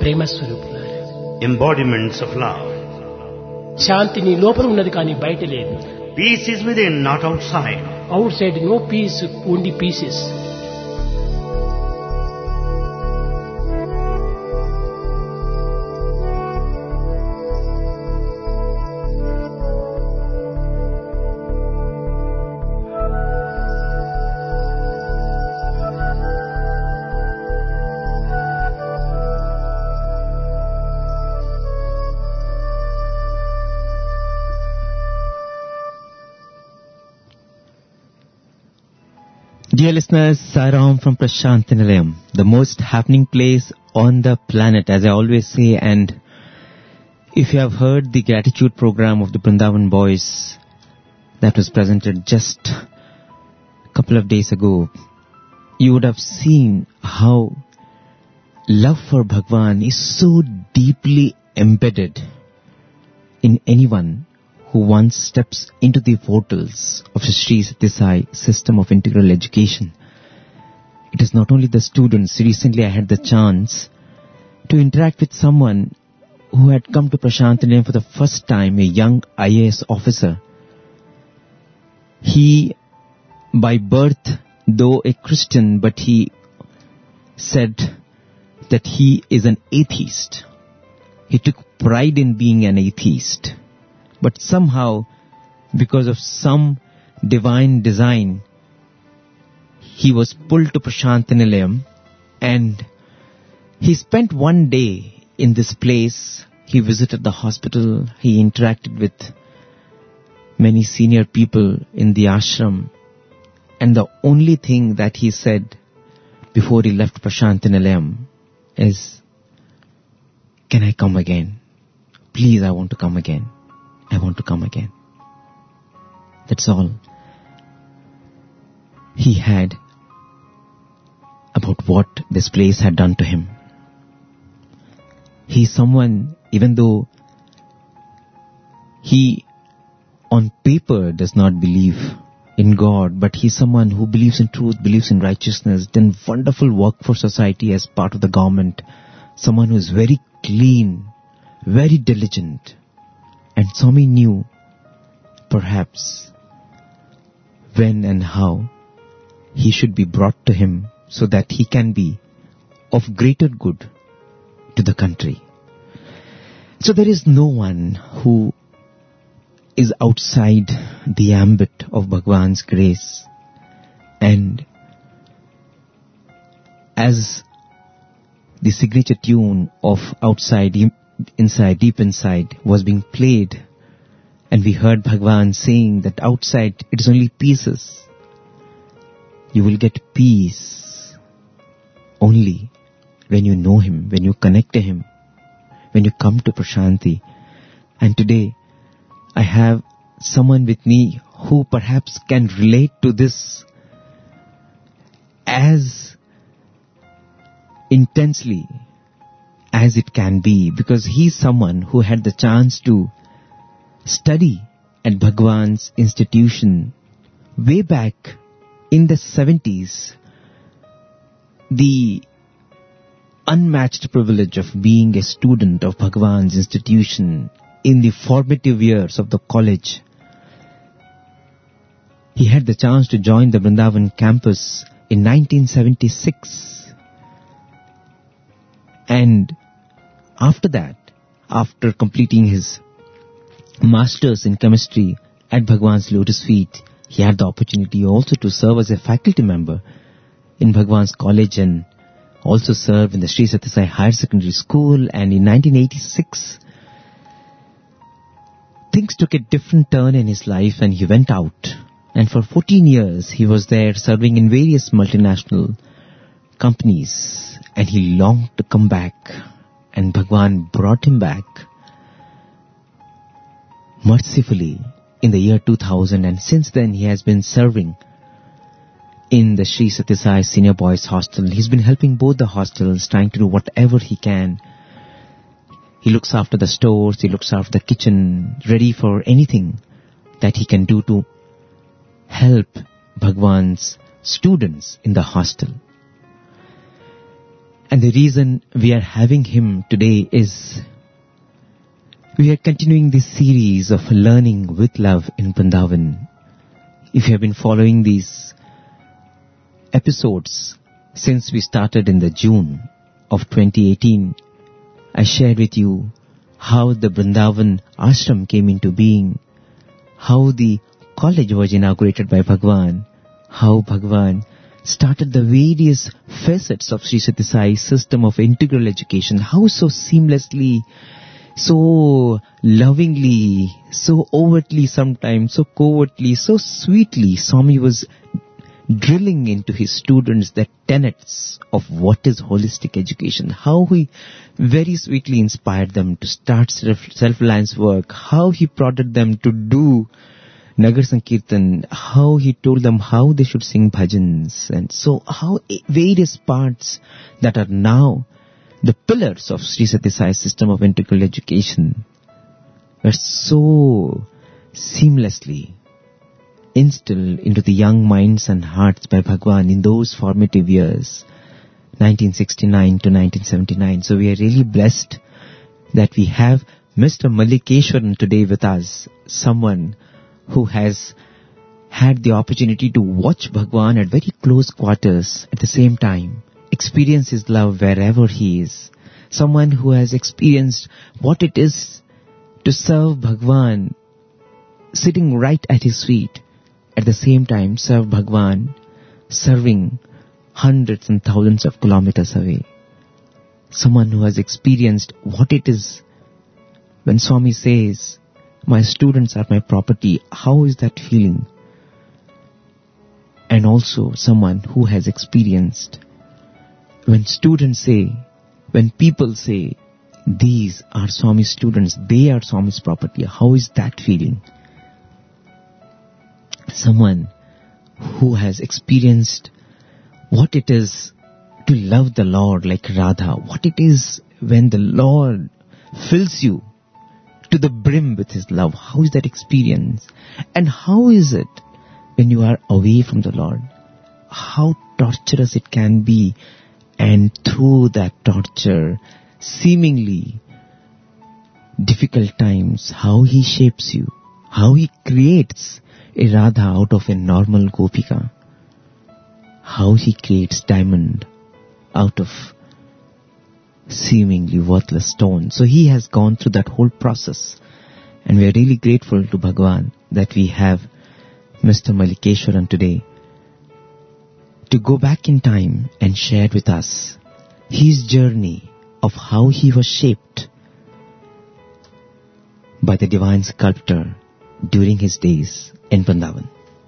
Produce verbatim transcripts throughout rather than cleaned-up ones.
ప్రేమ స్వరూపులారా. embodiments of love. శాంతి నీ లోపల ఉన్నది కానీ బయట లేదు. Peace is within, not outside. Outside no peace, only pieces. Dear listeners, Sairam from Prashantinilayam, the most happening place on the planet, as I always say. And if you have heard the gratitude program of the Vrindavan Boys that was presented just a couple of days ago, you would have seen how love for Bhagwan is so deeply embedded in anyone who once steps into the portals of Sri Sathya Sai system of integral education. It is not only the students. Recently I had the chance to interact with someone who had come to Prashantinilayam for the first time, a young I A S officer. He, by birth, though a Christian, but he said that he is an atheist. He took pride in being an atheist. But somehow, because of some divine design, he was pulled to Prashantinilayam, and he spent one day in this place. He visited the hospital. He interacted with many senior people in the ashram. And the only thing that he said before he left Prashantinilayam is, "Can I come again? Please, I want to come again. I want to come again." That's all he had about what this place had done to him. He's someone, even though he on paper does not believe in God, but he's someone who believes in truth, believes in righteousness, done wonderful work for society as part of the government, someone who is very clean, very diligent. And Swami knew, perhaps, when and how he should be brought to him so that he can be of greater good to the country. So there is no one who is outside the ambit of Bhagwan's grace. And as the signature tune of Outside Inside, Deep Inside was being played, and we heard Bhagwan saying that outside it is only pieces. You will get peace only when you know him, when you connect to him, when you come to Prashanti. And today I have someone with me who perhaps can relate to this as intensely as it can be, because he's someone who had the chance to study at Bhagwan's institution way back in the seventies. The unmatched privilege of being a student of Bhagwan's institution in the formative years of the college. He had the chance to join the Vrindavan campus in nineteen seventy-six. And after that, after completing his master's in chemistry at Bhagwan's lotus feet, he had the opportunity also to serve as a faculty member in Bhagwan's college and also serve in the Sri Sathya Sai Higher Secondary School. And in nineteen eighty-six, things took a different turn in his life and he went out. And for fourteen years, he was there serving in various multinational companies. And he longed to come back. And Bhagwan brought him back mercifully in the year two thousand. And since then, he has been serving in the Sri Sathya Sai Senior Boys Hostel. He's been helping both the hostels, trying to do whatever he can. He looks after the stores, he looks after the kitchen, ready for anything that he can do to help Bhagwan's students in the hostel. And the reason we are having him today is we are continuing this series of learning with love in Vrindavan. If you have been following these episodes since we started in the June of twenty eighteen, I shared with you how the Vrindavan ashram came into being, how the college was inaugurated by Bhagwan, how Bhagwan started the various facets of Sri Sathya Sai's system of integral education, how so seamlessly, so lovingly, so overtly sometimes, so covertly, so sweetly, Swami was drilling into his students the tenets of what is holistic education, how he very sweetly inspired them to start self- self-reliance work, how he prodded them to do Nagar Sankirtan, how he told them how they should sing bhajans, and so how various parts that are now the pillars of Sri Sathya Sai's system of integral education were so seamlessly instilled into the young minds and hearts by Bhagwan in those formative years, nineteen sixty-nine to nineteen seventy-nine. So we are really blessed that we have Mister Mallikeshwaran today with us, someone who has had the opportunity to watch Bhagwan at very close quarters at the same time, experience his love wherever he is. Someone who has experienced what it is to serve Bhagwan sitting right at his feet, at the same time serve Bhagwan serving hundreds and thousands of kilometers away. Someone who has experienced what it is when Swami says, my students are my property. How is that feeling? And also someone who has experienced when students say, when people say, these are Swami's students, they are Swami's property. How is that feeling? Someone who has experienced what it is to love the Lord like Radha, what it is when the Lord fills you to the brim with his love. How is that experience? And how is it when you are away from the Lord? How torturous it can be, and through that torture, seemingly difficult times, how he shapes you, how he creates a Radha out of a normal Gopika, how he creates diamond out of seemingly worthless stone. So he has gone through that whole process, and we are really grateful to Bhagwan that we have Mister Mallikeshwaran today to go back in time and share with us his journey of how he was shaped by the divine sculptor during his days in Vrindavan.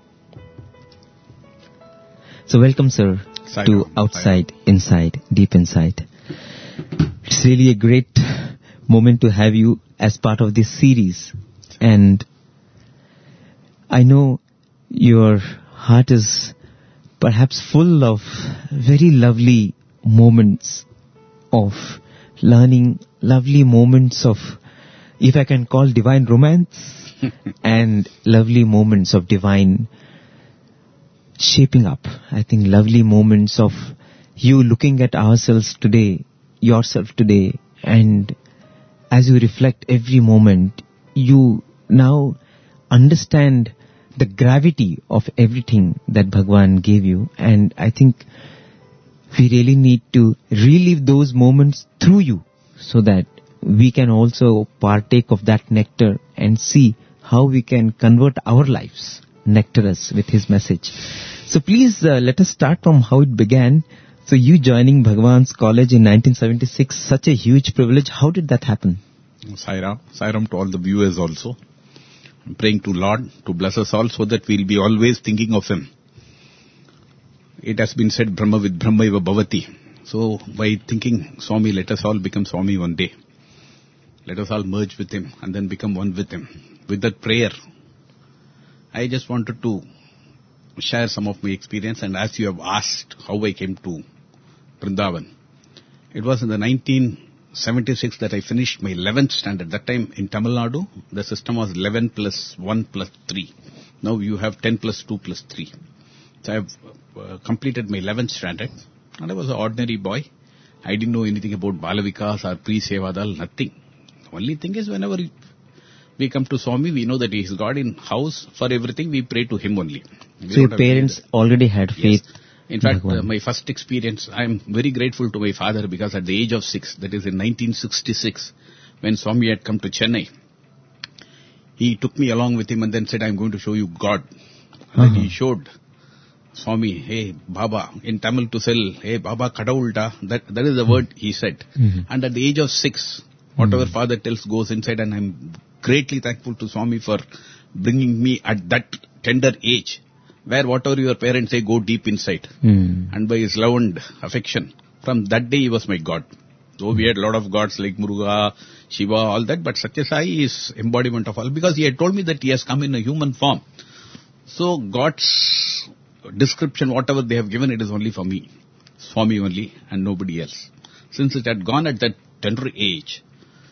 So welcome, sir, Side to on, Outside, Inside, Deep Inside. It's really a great moment to have you as part of this series. And I know your heart is perhaps full of very lovely moments of learning, lovely moments of, if I can call, divine romance, and lovely moments of divine shaping up. I think lovely moments of you looking at ourselves today, yourself today, and as you reflect every moment, you now understand the gravity of everything that Bhagwan gave you. And I think we really need to relive those moments through you so that we can also partake of that nectar and see how we can convert our lives, nectar us with his message. So please uh, let us start from how it began. So you joining Bhagwan's college in nineteen seventy-six, such a huge privilege. How did that happen? Sairam, Sairam to all the viewers also. I'm praying to Lord to bless us all so that we'll be always thinking of him. It has been said, Brahma with Brahma eva bhavati. So by thinking Swami, let us all become Swami one day. Let us all merge with him and then become one with him. With that prayer, I just wanted to share some of my experience. And as you have asked how I came to Vrindavan, it was in the nineteen seventy-six that I finished my eleventh standard. That time in Tamil Nadu, the system was eleven plus one plus three. Now you have ten plus two plus three. So I have uh, completed my eleventh standard, and I was an ordinary boy. I didn't know anything about Balavikas or Pre-Sevadal, nothing. Only thing is, whenever we come to Swami, we know that he is God in house. For everything, we pray to him only. We So your don't have any parents other- already had faith. Yes. In fact, Bhagwan. uh, my first experience, I am very grateful to my father because at the age of six, that is in nineteen sixty-six, when Swami had come to Chennai, he took me along with him and then said, I am going to show you God. Uh-huh. Then he showed Swami, hey Baba, in Tamil to sell, hey Baba Kadavulta, that, that is the word he said. Mhm. And at the age of six, whatever father tells goes inside, and I am greatly thankful to Swami for bringing me at that tender age, where whatever your parents say go deep inside. Hmm. And by his love and affection, from that day he was my God. Though we had a lot of gods like Muruga, Shiva, all that, but Satya Sai is embodiment of all, because he had told me that he has come in a human form. So God's description, whatever they have given, it is only for me, for me only, and nobody else. Since it had gone at that tender age.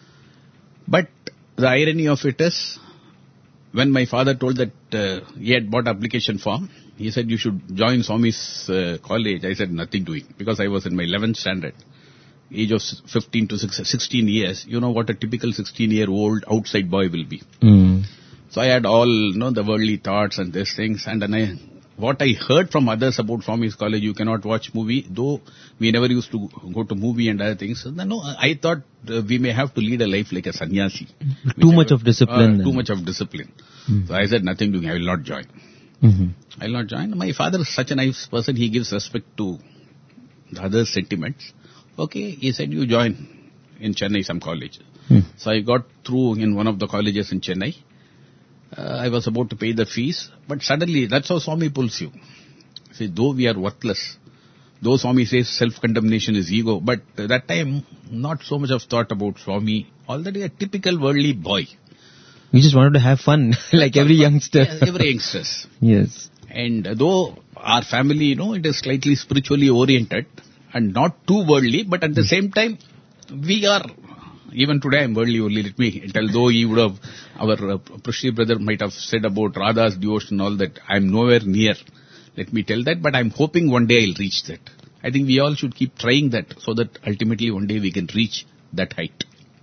But the irony of it is, when my father told that uh, he had bought application form, he said, you should join Swami's uh, college. I said, nothing doing, because I was in my eleventh standard, age of fifteen to sixteen years. You know what a typical sixteen-year-old outside boy will be. Hmm. So I had all, you know, the worldly thoughts and these things. And then I, what I heard from others about Swami's college, you cannot watch movie, though we never used to go to movie and other things. So, no, I thought uh, we may have to lead a life like a sannyasi. Too much of discipline Uh, then. too much of discipline. Hmm. So I said, nothing doing, I will not join. Mhm. I will not join. My father is such a nice person, he gives respect to the other sentiments. Okay, he said, you join in Chennai some college. Hmm. So I got through in one of the colleges in Chennai. Uh, I was about to pay the fees, but suddenly, that's how Swami pulls you. See, though we are worthless, though Swami says self-condemnation is ego, but uh, that time, not so much of thought about Swami, already a typical worldly boy. You just wanted to have fun, like every youngster. Yes, every youngsters. Yes. And though our family, you know, it is slightly spiritually oriented and not too worldly, but at the same time, we are, even today I am worldly only, let me tell, though he would have, our uh, Prashri brother might have said about Radha's devotion and all that, I am nowhere near, let me tell that, but I am hoping one day I will reach that. I think we all should keep trying that, so that ultimately one day we can reach that height.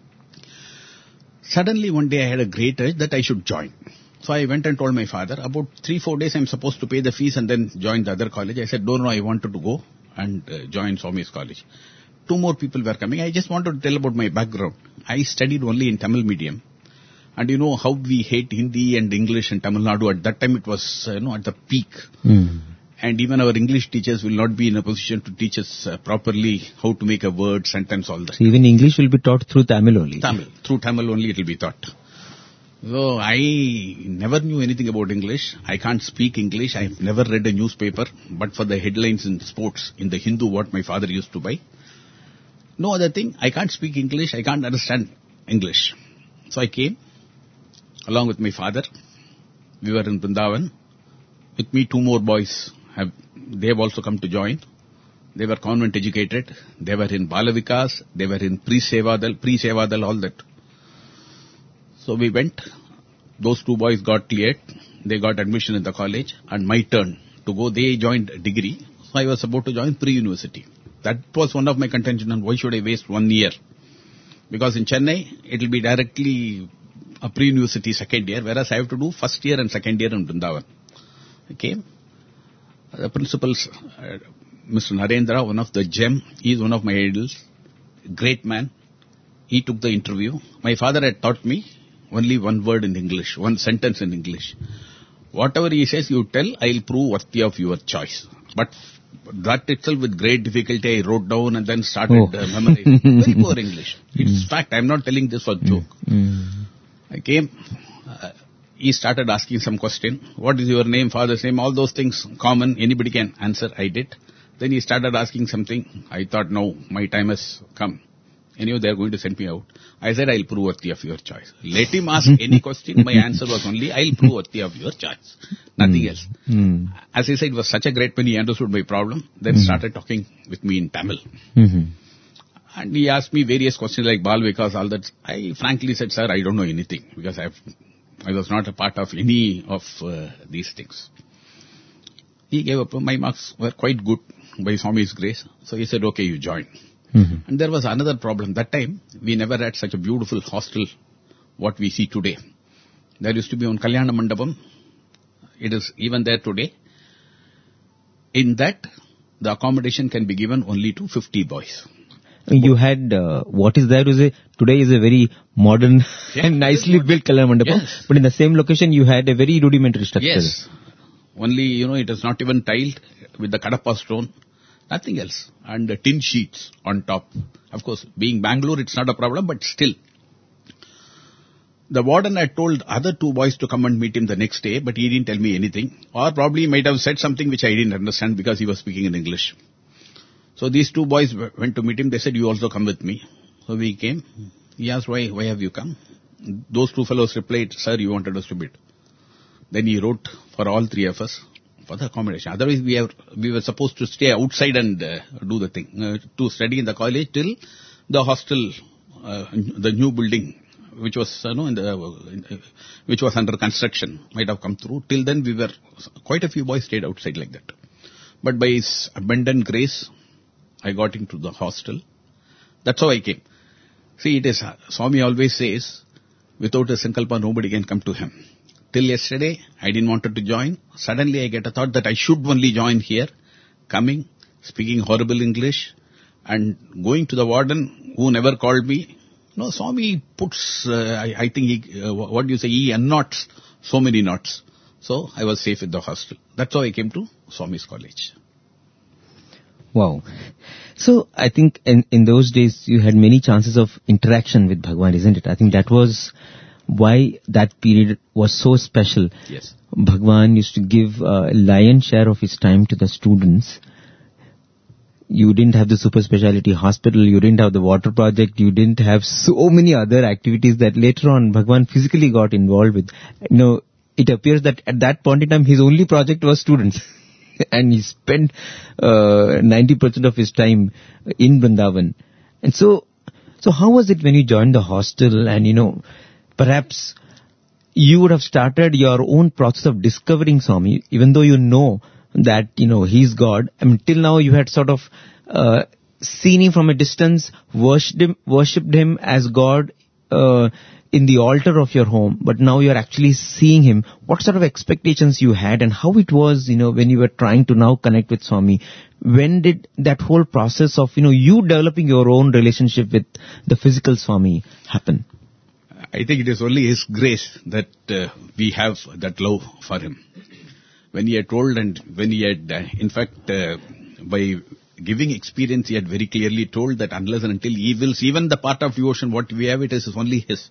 Suddenly one day I had a great urge that I should join. So I went and told my father, about three, four days I'm supposed to pay the fees and then join the other college. I said, no, no, I wanted to go and uh, join Swami's college. Two more people were coming. I just wanted to tell about my background. I studied only in Tamil medium. And you know how we hate Hindi and English in Tamil Nadu. At that time it was, uh, you know, at the peak. Hmm. And even our English teachers will not be in a position to teach us uh, properly how to make a word, sentence, all that. So even English will be taught through Tamil only. Tamil. Through Tamil only it will be taught. So I never knew anything about English. I can't speak English. I have never read a newspaper, but for the headlines in sports, in the Hindu, what my father used to buy. No other thing. I can't speak English. I can't understand English. So I came along with my father. We were in Vrindavan. With me, two more boys have, they have also come to join. They were convent educated. They were in Balavikas. They were in Pre-Sevadal, Pre-Sevadal, all that. So we went. Those two boys got cleared. They got admission in the college. And my turn to go. They joined degree. So I was about to join pre-university. That was one of my contention on why should I waste one year. Because in Chennai, it will be directly a pre-university second year, whereas I have to do first year and second year in Vrindavan. I came. The principals, uh, Mister Narendra, one of the gem, he is one of my idols, great man. He took the interview. My father had taught me only one word in English, one sentence in English. Whatever he says, you tell, I'll prove worthy of your choice. But that itself with great difficulty I wrote down and then started Oh. uh, memorizing. Very poor English. It's fact, I'm not telling this for joke. Mm. I came, uh, he started asking some question. What is your name, father's name, all those things common, anybody can answer, I did. Then he started asking something. I thought, no, my time has come. Anyway, they are going to send me out. I said, I'll prove worthy of your choice. Let him ask any question. My answer was only, I'll prove worthy of your choice. Nothing else. Mm. As I said, it was such a great man, he understood my problem. Then Mm. started talking with me in Tamil. Mm-hmm. And he asked me various questions like Bal Vikas, all that. I frankly said, sir, I don't know anything because I've, I was not a part of any of uh, these things. He gave up. My marks were quite good by Swami's grace. So he said, okay, you join. Mhm. And there was another problem. That time, we never had such a beautiful hostel, what we see today. There used to be on Kalyana Mandapam. It is even there today. In that, the accommodation can be given only to fifty boys. You had, uh, what is there is a, today is a very modern Yeah, and it nicely is modern. built Kalyana Mandapam. Yes. But in the same location, you had a very rudimentary structure. Yes. Only, you know, it is not even tiled with the Kadapa stone. Nothing else. And the tin sheets on top. Of course, being Bangalore, it's not a problem, but still. The warden had told other two boys to come and meet him the next day, but he didn't tell me anything. Or probably he might have said something which I didn't understand because he was speaking in English. So these two boys w- went to meet him. They said, you also come with me. So we came. He asked, why, why have you come? Those two fellows replied, sir, you wanted us to meet. Then he wrote for all three of us for the accommodation. Otherwise, we have, we were supposed to stay outside and uh, do the thing, uh, to study in the college till the hostel, uh, the new building, which was, you know, in the, uh, which was under construction, might have come through. Till then, we were, quite a few boys stayed outside like that. But by his abundant grace, I got into the hostel. That's how I came. See, it is, uh, Swami always says, without a sankalpa, nobody can come to him. Till yesterday, I didn't want to join. Suddenly, I get a thought that I should only join here, coming, speaking horrible English, and going to the warden who never called me. No, Swami puts, uh, I, I think he, uh, what do you say, he unknots so many knots. So, I was safe in the hostel. That's how I came to Swami's college. Wow. So I think in, in those days you had many chances of interaction with Bhagwan, isn't it? I think that was why that period was so special. Yes. Bhagwan used to give a lion's share of his time to the students. You didn't have the super specialty hospital, you didn't have the water project, you didn't have so many other activities that later on Bhagwan physically got involved with. You know, it appears that at that point in time his only project was students. And he spent uh, ninety percent of his time in Vrindavan. And so, so how was it when you joined the hostel and, you know, perhaps you would have started your own process of discovering Swami, even though you know that, you know, he's God. I mean, till now you had sort of uh, seen him from a distance, worshipped him, worshipped him as God uh, in the altar of your home, but now you're actually seeing him. What sort of expectations you had and how it was, you know, when you were trying to now connect with Swami? When did that whole process of, you know, you developing your own relationship with the physical Swami happen? I think it is only His grace that uh, we have that love for Him. When He had told and when He had, uh, in fact, uh, by giving experience, He had very clearly told that unless and until He wills, even the part of devotion, what we have, it is only His.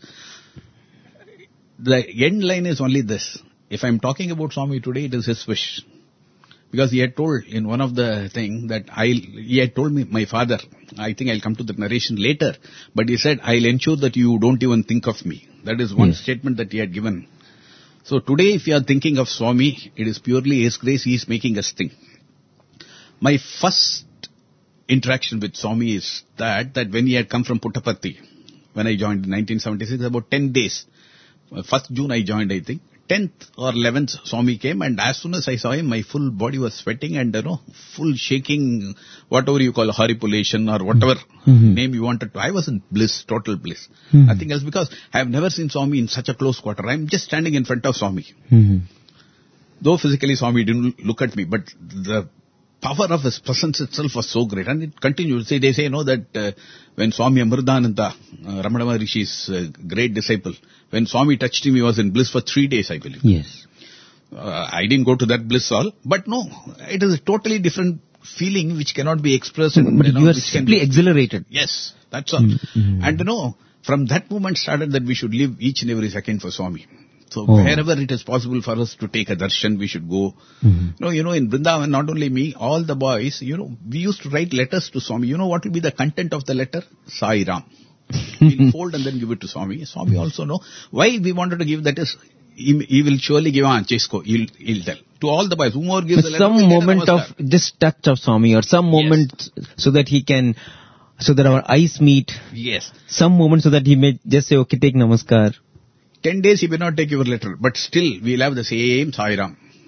The end line is only this. If I am talking about Swami today, it is His wish. Because He had told in one of the thing that I'll, He had told me, my father, I think I'll come to the narration later, but He said, I'll ensure that you don't even think of me. That is one Yes. statement that He had given. So today, if you are thinking of Swami, it is purely His grace, He is making us think. My first interaction with Swami is that, that when He had come from Puttaparthi, when I joined in nineteen seventy-six, about ten days, first June I joined, I think. tenth or eleventh, Swami came, and as soon as I saw him, my full body was sweating and, you know, full shaking, whatever you call horripilation or whatever Mm-hmm. name you wanted to. I was in bliss, total bliss. Mm-hmm. Nothing else, because I have never seen Swami in such a close quarter. I am just standing in front of Swami. Mm-hmm. Though physically Swami didn't look at me, but the power of His presence itself was so great. And it continued. See, they say, you know, that uh, when Swami Amritananda, uh, Ramana Maharishi's uh, great disciple, when Swami touched him, he was in bliss for three days, I believe. Yes. Uh, I didn't go to that bliss all, but no, it is a totally different feeling which cannot be expressed. In, But you know, you are which can simply be- exhilarated. Yes, that's all. Mm-hmm. And you know, from that moment started that we should live each and every second for Swami. So Oh. wherever it is possible for us to take a darshan, we should go. Mm-hmm. No, you know, in Vrindavan, not only me, all the boys, you know, we used to write letters to Swami. You know what will be the content of the letter? Sai Ram. We'll fold and then give it to Swami. Swami also know. Why we wanted to give that is, he, he will surely give an Chesko, he'll, he'll tell. To all the boys, whomever gives the letter, Some will get a moment of namaskar. just touch of Swami or some moment so that he can, so that our eyes meet, Yes. some moment so that he may just say, okay, take namaskar. Ten days he may not take your letter, but still we'll have the same Sai Ram.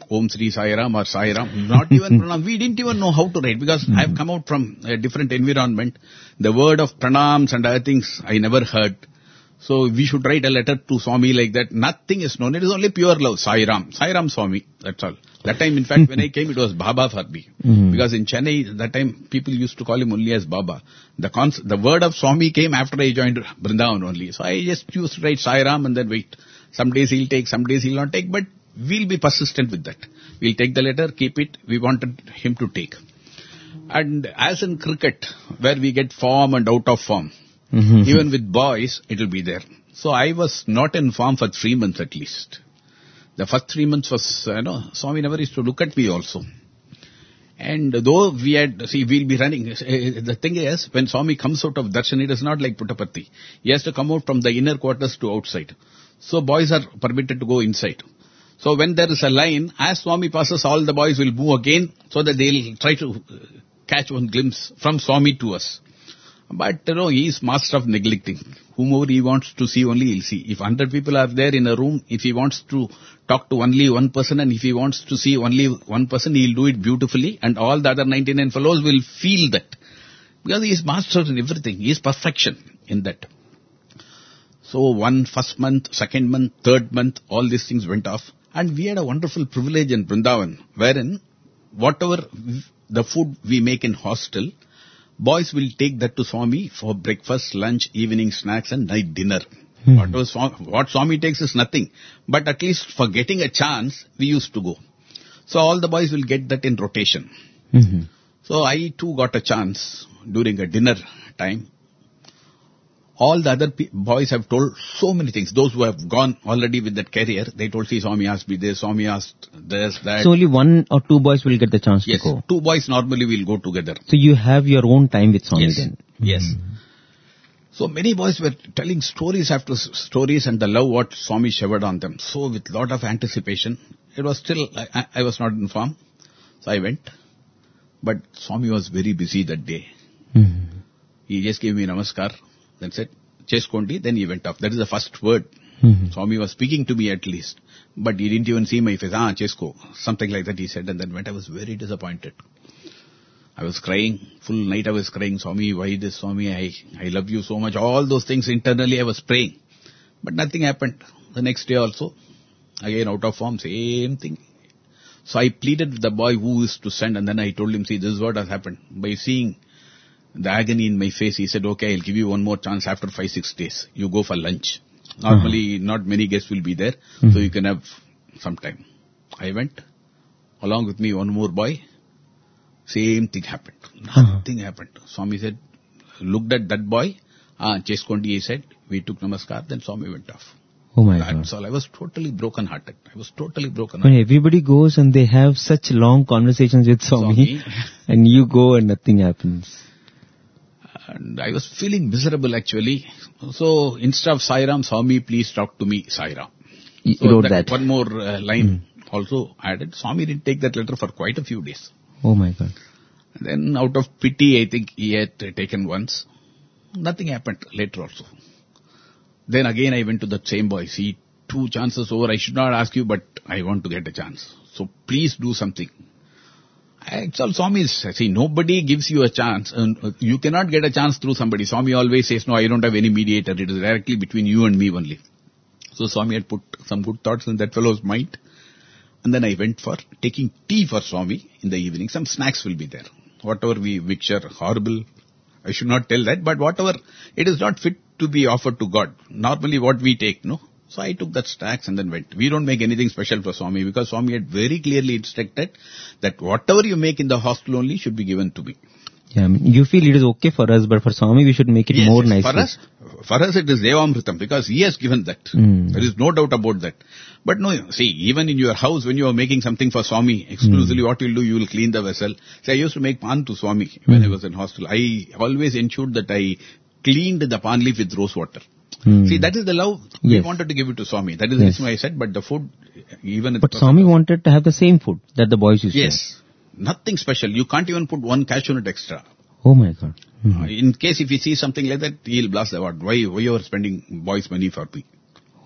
Om Sri Sai Ram or Sai Ram. Not even pranam. We didn't even know how to write because mm-hmm. I've come out from a different environment. The word of pranams and other things I never heard. So we should write a letter to Swami like that. Nothing is known. It is only pure love. Sai Ram. Sai Ram Swami. That's all. That time, in fact, when I came, it was Baba for me. Mm-hmm. Because in Chennai, that time, people used to call him only as Baba. The cons- the word of Swami came after I joined Vrindavan only. So I just used to write Sai Ram and then wait. Some days he'll take, some days he'll not take. But we'll be persistent with that. We'll take the letter, keep it. We wanted him to take. And as in cricket, where we get form and out of form, mm-hmm. even with boys, it will be there. So I was not in form for three months at least. The first three months was, you know, Swami never used to look at me also. And though we had, see, we'll be running. The thing is, when Swami comes out of darshan, it is not like Puttaparthi. He has to come out from the inner quarters to outside. So boys are permitted to go inside. So when there is a line, as Swami passes, all the boys will move again so that they'll try to catch one glimpse from Swami to us. But, you know, he is master of neglecting. Whomever he wants to see, only he'll see. If one hundred people are there in a room, if he wants to talk to only one person and if he wants to see only one person, he'll do it beautifully and all the other ninety-nine fellows will feel that. Because he is master in everything. He is perfection in that. So one first month, second month, third month, all these things went off. And we had a wonderful privilege in Vrindavan, wherein whatever the food we make in hostel, boys will take that to Swami for breakfast, lunch, evening snacks and night dinner. Hmm. What, was, what Swami takes is nothing. But at least for getting a chance, we used to go. So all the boys will get that in rotation. Mm-hmm. So I too got a chance during a dinner time. All the other pe- boys have told so many things. Those who have gone already with that career, they told, see, Swami asked me this, Swami asked this, that. So only one or two boys will get the chance yes, to go? Two boys normally will go together. So you have your own time with Swami yes. then? Yes. Mm-hmm. So many boys were telling stories after s- stories and the love what Swami showered on them. So with lot of anticipation, it was still, I, I, I was not in form. So I went. But Swami was very busy that day. Mm-hmm. He just gave me namaskar. Then said, Cheskondi, then he went off. That is the first word. Mm-hmm. Swami was speaking to me at least. But he didn't even see my face. Ah, Chesko. Something like that he said and then went. I was very disappointed. I was crying. Full night I was crying. Swami, why this? Swami, I, I love you so much. All those things internally I was praying. But nothing happened. The next day also, again out of form, same thing. So I pleaded with the boy who is to send and then I told him, see, this is what has happened. By seeing the agony in my face, he said, okay, I'll give you one more chance after five, six days. You go for lunch. Normally, uh-huh. not many guests will be there, mm-hmm. so you can have some time. I went. Along with me, one more boy. Same thing happened. Nothing uh-huh. happened. Swami said, looked at that boy. Ah, Cheskondi, he said. We took namaskar, then Swami went off. Oh my That's God. all. I was totally broken hearted. I was totally broken When hearted. everybody goes and they have such long conversations with Swami, Swami. and you go and nothing happens. And I was feeling miserable actually. So instead of Sai Ram, Swami, please talk to me, Sai Ram. You so wrote that, that. One more uh, line mm. also added. Swami didn't take that letter for quite a few days. Oh my God. Then out of pity, I think he had uh, taken once. Nothing happened later also. Then again I went to that same boy. See, two chances over. I should not ask you, but I want to get a chance. So please do something. It's all Swami's. See, nobody gives you a chance. And you cannot get a chance through somebody. Swami always says, no, I don't have any mediator. It is directly between you and me only. So Swami had put some good thoughts in that fellow's mind. And then I went for taking tea for Swami in the evening. Some snacks will be there. Whatever we mixture, horrible. I should not tell that. But whatever, it is not fit to be offered to God. Normally what we take, no? So I took that snacks and then went. We don't make anything special for Swami because Swami had very clearly instructed that whatever you make in the hostel only should be given to me. Yeah, I mean, you feel it is okay for us, but for Swami we should make it yes, more yes. nicely. For us, for us it is Devamritam because he has given that. Mm. There is no doubt about that. But no, see, even in your house when you are making something for Swami, exclusively mm. what you will do, you will clean the vessel. See, I used to make pan to Swami when mm. I was in hostel. I always ensured that I cleaned the pan leaf with rose water. Hmm. See, that is the love yes. we wanted to give it to Swami. That is the yes. reason why I said, but the food, even... But Swami wanted to have the same food that the boys used yes. to have. Nothing special. You can't even put one cashew nut extra. Oh my God. Mm-hmm. Uh, in case if he sees something like that, he'll blast the word. Why, why you are spending boys' money for me?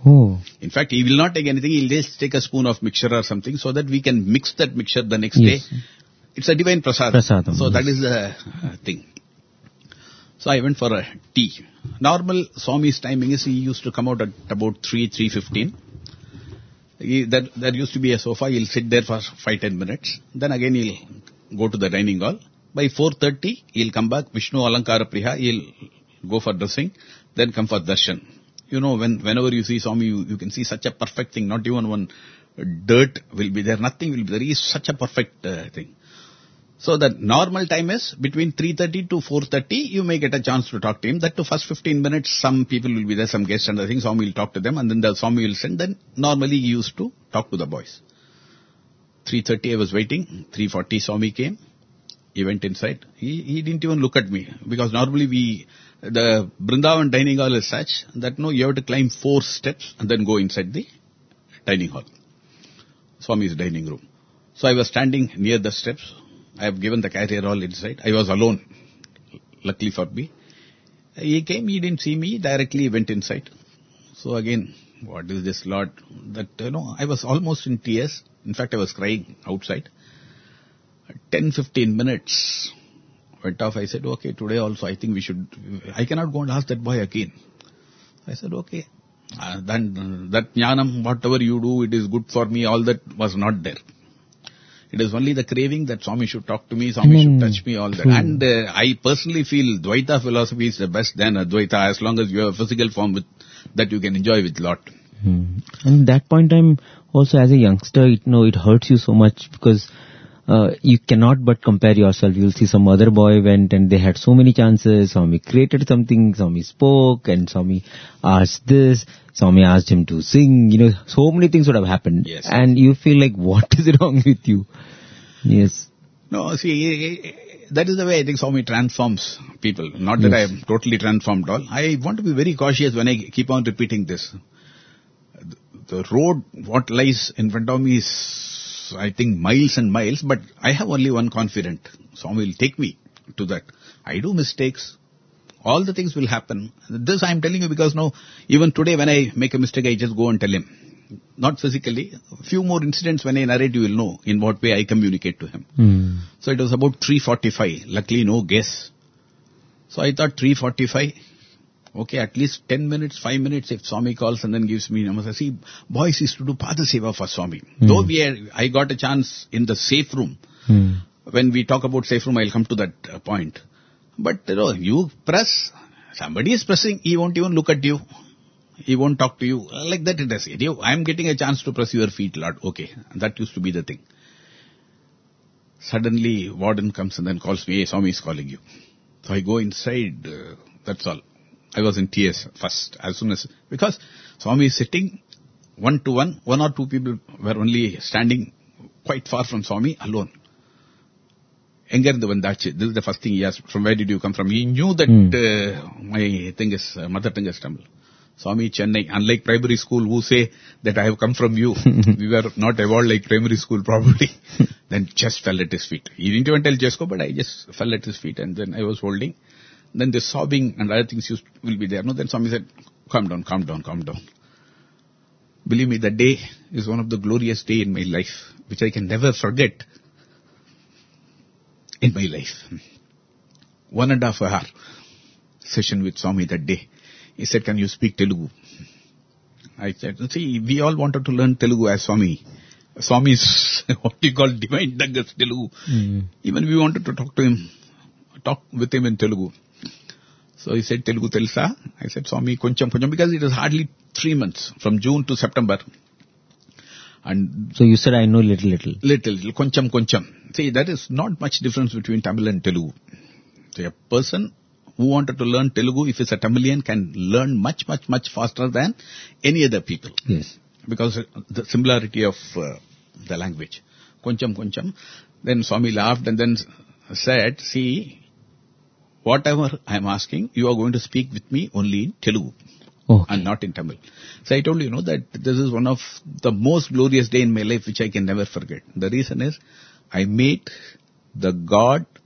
Oh. In fact, he will not take anything. He'll just take a spoon of mixture or something so that we can mix that mixture the next Yes. day. It's a divine prasadam. Prasadam, So yes. that is the uh, thing. So I went for a tea. Normal Swami's timing is he used to come out at about three, three fifteen. He, there, there used to be a sofa. He'll sit there for five, ten minutes. Then again he'll go to the dining hall. By four thirty, he'll come back. Vishnu Alankara Priya. He'll go for dressing. Then come for darshan. You know, when whenever you see Swami, you, you can see such a perfect thing. Not even one dirt will be there. Nothing will be there. He is such a perfect uh, thing. So the normal time is between three thirty to four thirty, you may get a chance to talk to him. That to first fifteen minutes, some people will be there, some guests and other things. Swami will talk to them and then the Swami will send. Then normally he used to talk to the boys. three thirty I was waiting. three forty Swami came. He went inside. He, he didn't even look at me because normally we, the Brindavan dining hall is such that no, you have to climb four steps and then go inside the dining hall. Swami's dining room. So I was standing near the steps. I have given the carrier all inside. I was alone, luckily for me. He came, he didn't see me, directly went inside. So again, what is this Lord? That, you know, I was almost in tears. In fact, I was crying outside. ten, fifteen minutes went off. I said, okay, today also I think we should, I cannot go and ask that boy again. I said, okay. Uh, then that jnanam, whatever you do, it is good for me, all that was not there. It is only the craving that Swami should talk to me, Swami Mm. should touch me, all that. True. And uh, I personally feel Dvaita philosophy is the best than Advaita, as long as you have a physical form with, that you can enjoy with lot. Hmm. And that point in time, also as a youngster, it, you know, it hurts you so much because uh, you cannot but compare yourself. You'll see some other boy went and they had so many chances. Swami created something, Swami spoke, and Swami asked this, Swami asked him to sing. You know, so many things would have happened. Yes. And you feel like, what is wrong with you? Yes. No, see, that is the way I think Swami transforms people. Not that Yes. I am totally transformed all. I want to be very cautious when I keep on repeating this. The road, what lies in front of me is, I think, miles and miles, but I have only one confident. Swami will take me to that. I do mistakes. All the things will happen. This I am telling you because now, even today when I make a mistake, I just go and tell him. Not physically. A few more incidents when I narrate, you will know in what way I communicate to him. Hmm. So it was about three forty-five. Luckily, no guess. So I thought three forty-five. Okay, at least ten minutes, five minutes if Swami calls and then gives me namaste. See, boys used to do Pada Seva for Swami. Hmm. Though we are, I got a chance in the safe room. Hmm. When we talk about safe room, I'll come to that uh, point. But you know, you press, somebody is pressing, he won't even look at you. He won't talk to you. Like that it is. You, I am getting a chance to press your feet, Lord. Okay, that used to be the thing. Suddenly, warden comes and then calls me, hey, Swami is calling you. So I go inside, uh, that's all. I was in tears first, as soon as, because Swami is sitting one to one, one or two people were only standing quite far from Swami, alone. Engarthu vandachu. This is the first thing he asked, from where did you come from? He knew that Hmm. uh, my thing is, uh, mother tongue is Tamil. Swami Chennai, unlike primary school who say that I have come from you, we were not evolved like primary school probably. Then just fell at his feet. He didn't even tell Jesko, but I just fell at his feet and then I was holding. Then the sobbing and other things used, will be there. No, then Swami said, calm down, calm down, calm down. Believe me, that day is one of the glorious day in my life, which I can never forget in my life. One and a half hour session with Swami that day. He said, can you speak Telugu? I said, see, we all wanted to learn Telugu as Swami. Swami is what you call divine Dangas Telugu. Hmm. Even we wanted to talk to him, talk with him in Telugu. So he said, Telugu Telsa? I said, Swami, koncham koncham, because it was hardly three months, from June to September. And So you said, I know little, little. little, little, koncham koncham. See, there is not much difference between Tamil and Telugu. So a person who wanted to learn Telugu, if it's a Tamilian, can learn much, much, much faster than any other people. Yes. Because the similarity of uh, the language. Koncham, koncham. Then Swami laughed and then said, see, whatever I am asking, you are going to speak with me only in Telugu. Okay. And not in Tamil. So I told you, you know, that this is one of the most glorious day in my life which I can never forget. The reason is, I met the God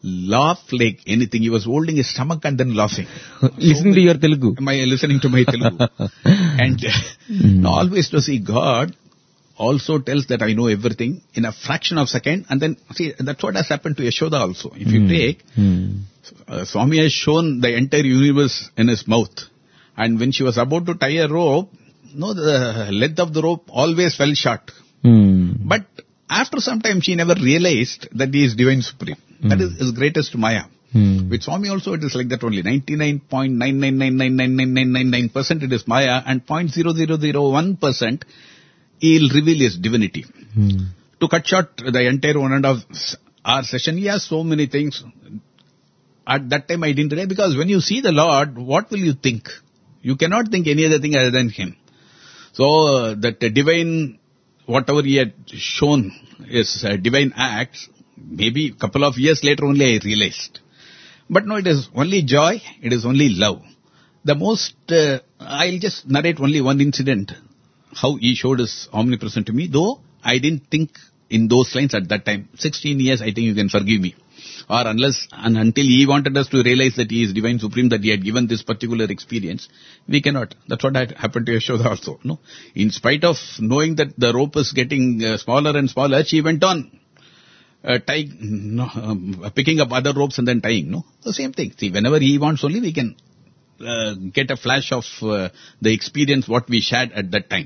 laugh like anything. He was holding his stomach and then laughing. Listening to your Telugu. My listening to my Telugu. And mm. always to see God also tells that I know everything in a fraction of a second. And then, see, that's what has happened to Yashoda also. If you mm. take, mm. uh, Swami has shown the entire universe in his mouth. And when she was about to tie a rope, no, the length of the rope always fell short. Mm. But after some time, she never realized that he is divine supreme. Mm. That is his greatest Maya. Mm. With Swami also it is like that only. ninety-nine point nine nine nine nine nine nine nine nine nine percent it is Maya, and zero point zero zero zero one percent he will reveal his divinity. Mm. To cut short the entire one and a half hour session, he has so many things. At that time I didn't realize, because when you see the Lord, what will you think? You cannot think any other thing other than Him. So uh, that uh, divine, whatever He had shown is uh, divine acts, maybe a couple of years later only I realized. But no, it is only joy, it is only love. The most, uh, I'll just narrate only one incident, how He showed His omnipresence to me, though I didn't think in those lines at that time. sixteen years, I think you can forgive me. Or unless and until He wanted us to realize that He is divine supreme, that He had given this particular experience, we cannot. That's what had happened to Yashoda also. No, in spite of knowing that the rope is getting uh, smaller and smaller, she went on uh, tying, no, um, picking up other ropes and then tying. No, the same thing. See, whenever He wants, only we can uh, get a flash of uh, the experience what we shared at that time.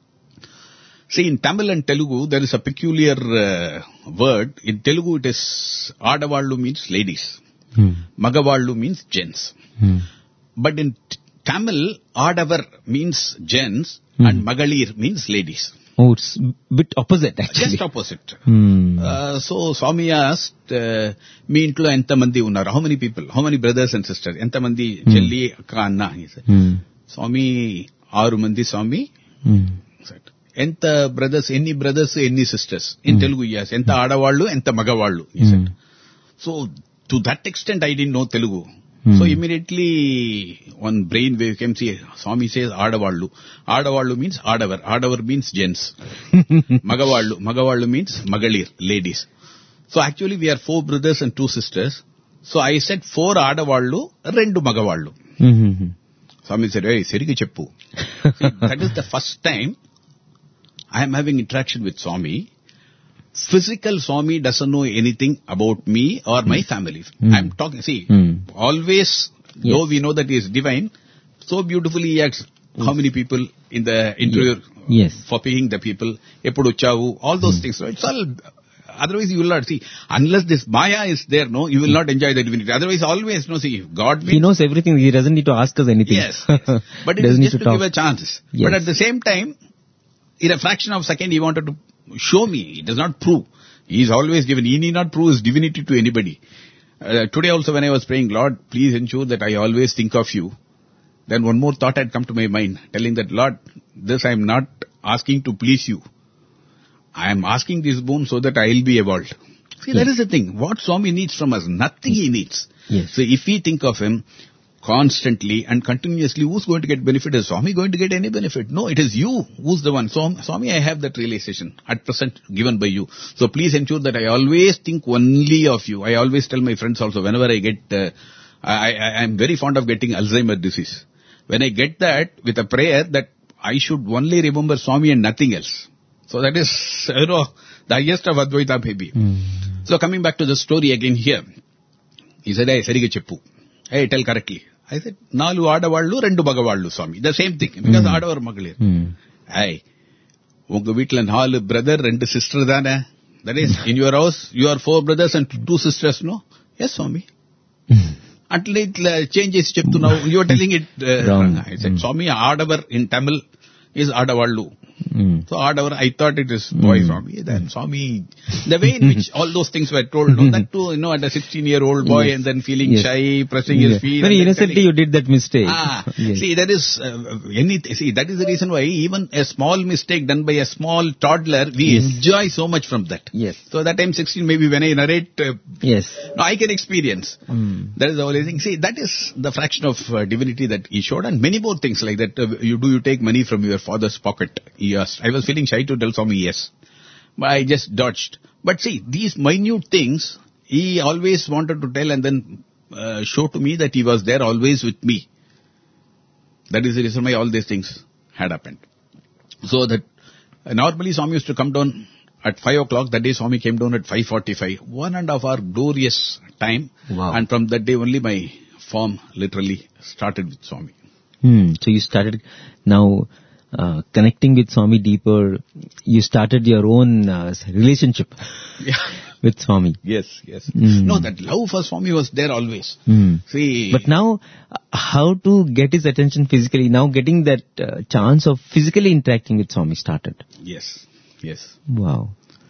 See, in Tamil and Telugu, there is a peculiar uh, word. In Telugu, it is Adavallu means ladies. Hmm. Magavallu means gents. Hmm. But in t- Tamil, Adavar means gents hmm. and Magalir means ladies. Oh, it's a bit opposite actually. Just opposite. Hmm. Uh, so, Swami asked, me intlo enta mandi unnaru? How many people? How many brothers and sisters? Enta mandi chelli akka anna? He said. Hmm. Swami, ఆరు మంది Swami. Hmm. ఎంత brothers, ఎన్ని brothers ఎన్ని sisters in Telugu yes, ఎంత ఆడవాళ్ళు ఎంత మగవాళ్ళు he said. So to that extent I didn't know Telugu. So immediately one brain wave came. See, Swami says ఆడవాళ్ళు. ఆడవాళ్ళు means ఆడవర్. ఆడవర్ means gents. మగవాళ్ళు. మగవాళ్ళు means మగళీర్, ladies. So actually we are four brothers and two sisters. So I said four ఆడవాళ్ళు, రెండు మగవాళ్ళు. Swami said, hey, సరిగ్గా చెప్పు. That is the first time I am having interaction with Swami. Physical Swami doesn't know anything about me or my family. Mm. I am talking, see, mm. always, yes. though we know that He is divine, so beautifully He acts. Yes. How many people in the interview yes. for picking the people, eppudu chavu, all those mm. things. So it's all, otherwise you will not see, unless this Maya is there, no, you will not enjoy the divinity. Otherwise always, no, see, God means, He knows everything. He doesn't need to ask us anything. Yes, yes. But it is just to, to give a chance. Yes. But at the same time, in a fraction of a second, He wanted to show me. He does not prove. He is always given. He need not prove His divinity to anybody. Uh, today also when I was praying, Lord, please ensure that I always think of You. Then one more thought had come to my mind, telling that, Lord, this I am not asking to please You. I am asking this boon so that I will be evolved. See, yes. That is the thing. What Swami needs from us? Nothing He needs. Yes. So if we think of Him constantly and continuously, who's going to get benefit? Is Swami going to get any benefit? No, it is you who's the one. So, Swami, I have that realization at present given by You. So please ensure that I always think only of You. I always tell my friends also, whenever I get, uh, I, I am very fond of getting Alzheimer's disease. When I get that, with a prayer that I should only remember Swami and nothing else. So that is, you know, the highest of Advaita maybe. Mm. So coming back to the story again here. He said, hey, Sariga Cheppu. Hey, tell correctly. I said, నాలుగు ఆడవాళ్ళు రెండు మగవాళ్ళు స్వామి. The same thing. Because ఆడవారు మగలేరు. Hey, உங்க வீட்டுல నాలుగు brother రెండు sister దానా? That is, in your house, you are four brothers and two sisters, no? Yes, Swami. అట్లా ఇట్లా చేంజ్ చేసి చెప్తున్నావు. You are telling it uh, wrong. I said, Swami, ఆడవర్ in Tamil is ఆడవాళ్ళు. Mm. So Adavar, I thought it is boy mm. Swami. Then Swami, the way in which all those things were told, no, that too, you know, at a sixteen-year-old boy yes. and then feeling yes. shy, pressing yes. his feet. Very innocently you did that mistake. Ah, yes. See, that is, uh, any, see, that is the reason why even a small mistake done by a small toddler, we yes. enjoy so much from that. Yes. So that time sixteen, maybe when I narrate, uh, yes. no, I can experience. Mm. That is the only thing. See, that is the fraction of uh, divinity that He showed, and many more things like that. Uh, you do you take money from your father's pocket? He asked. I was feeling shy to tell Swami yes. But I just dodged. But see, these minute things he always wanted to tell and then uh, show to me that he was there always with me. That is the reason why all these things had happened. So that uh, normally Swami used to come down at five o'clock. That day Swami came down at five forty-five. One and a half hour glorious time. Wow. And from that day only my form literally started with Swami. Hmm. So you started now uh, connecting with Swami deeper. You started your own uh, relationship Yeah. with Swami. Yes, yes. Mm. No, that love for Swami was there always. Hmm. See, But now, uh, how to get his attention physically? Now getting that uh, chance of physically interacting with Swami started. yes, yes, Wow.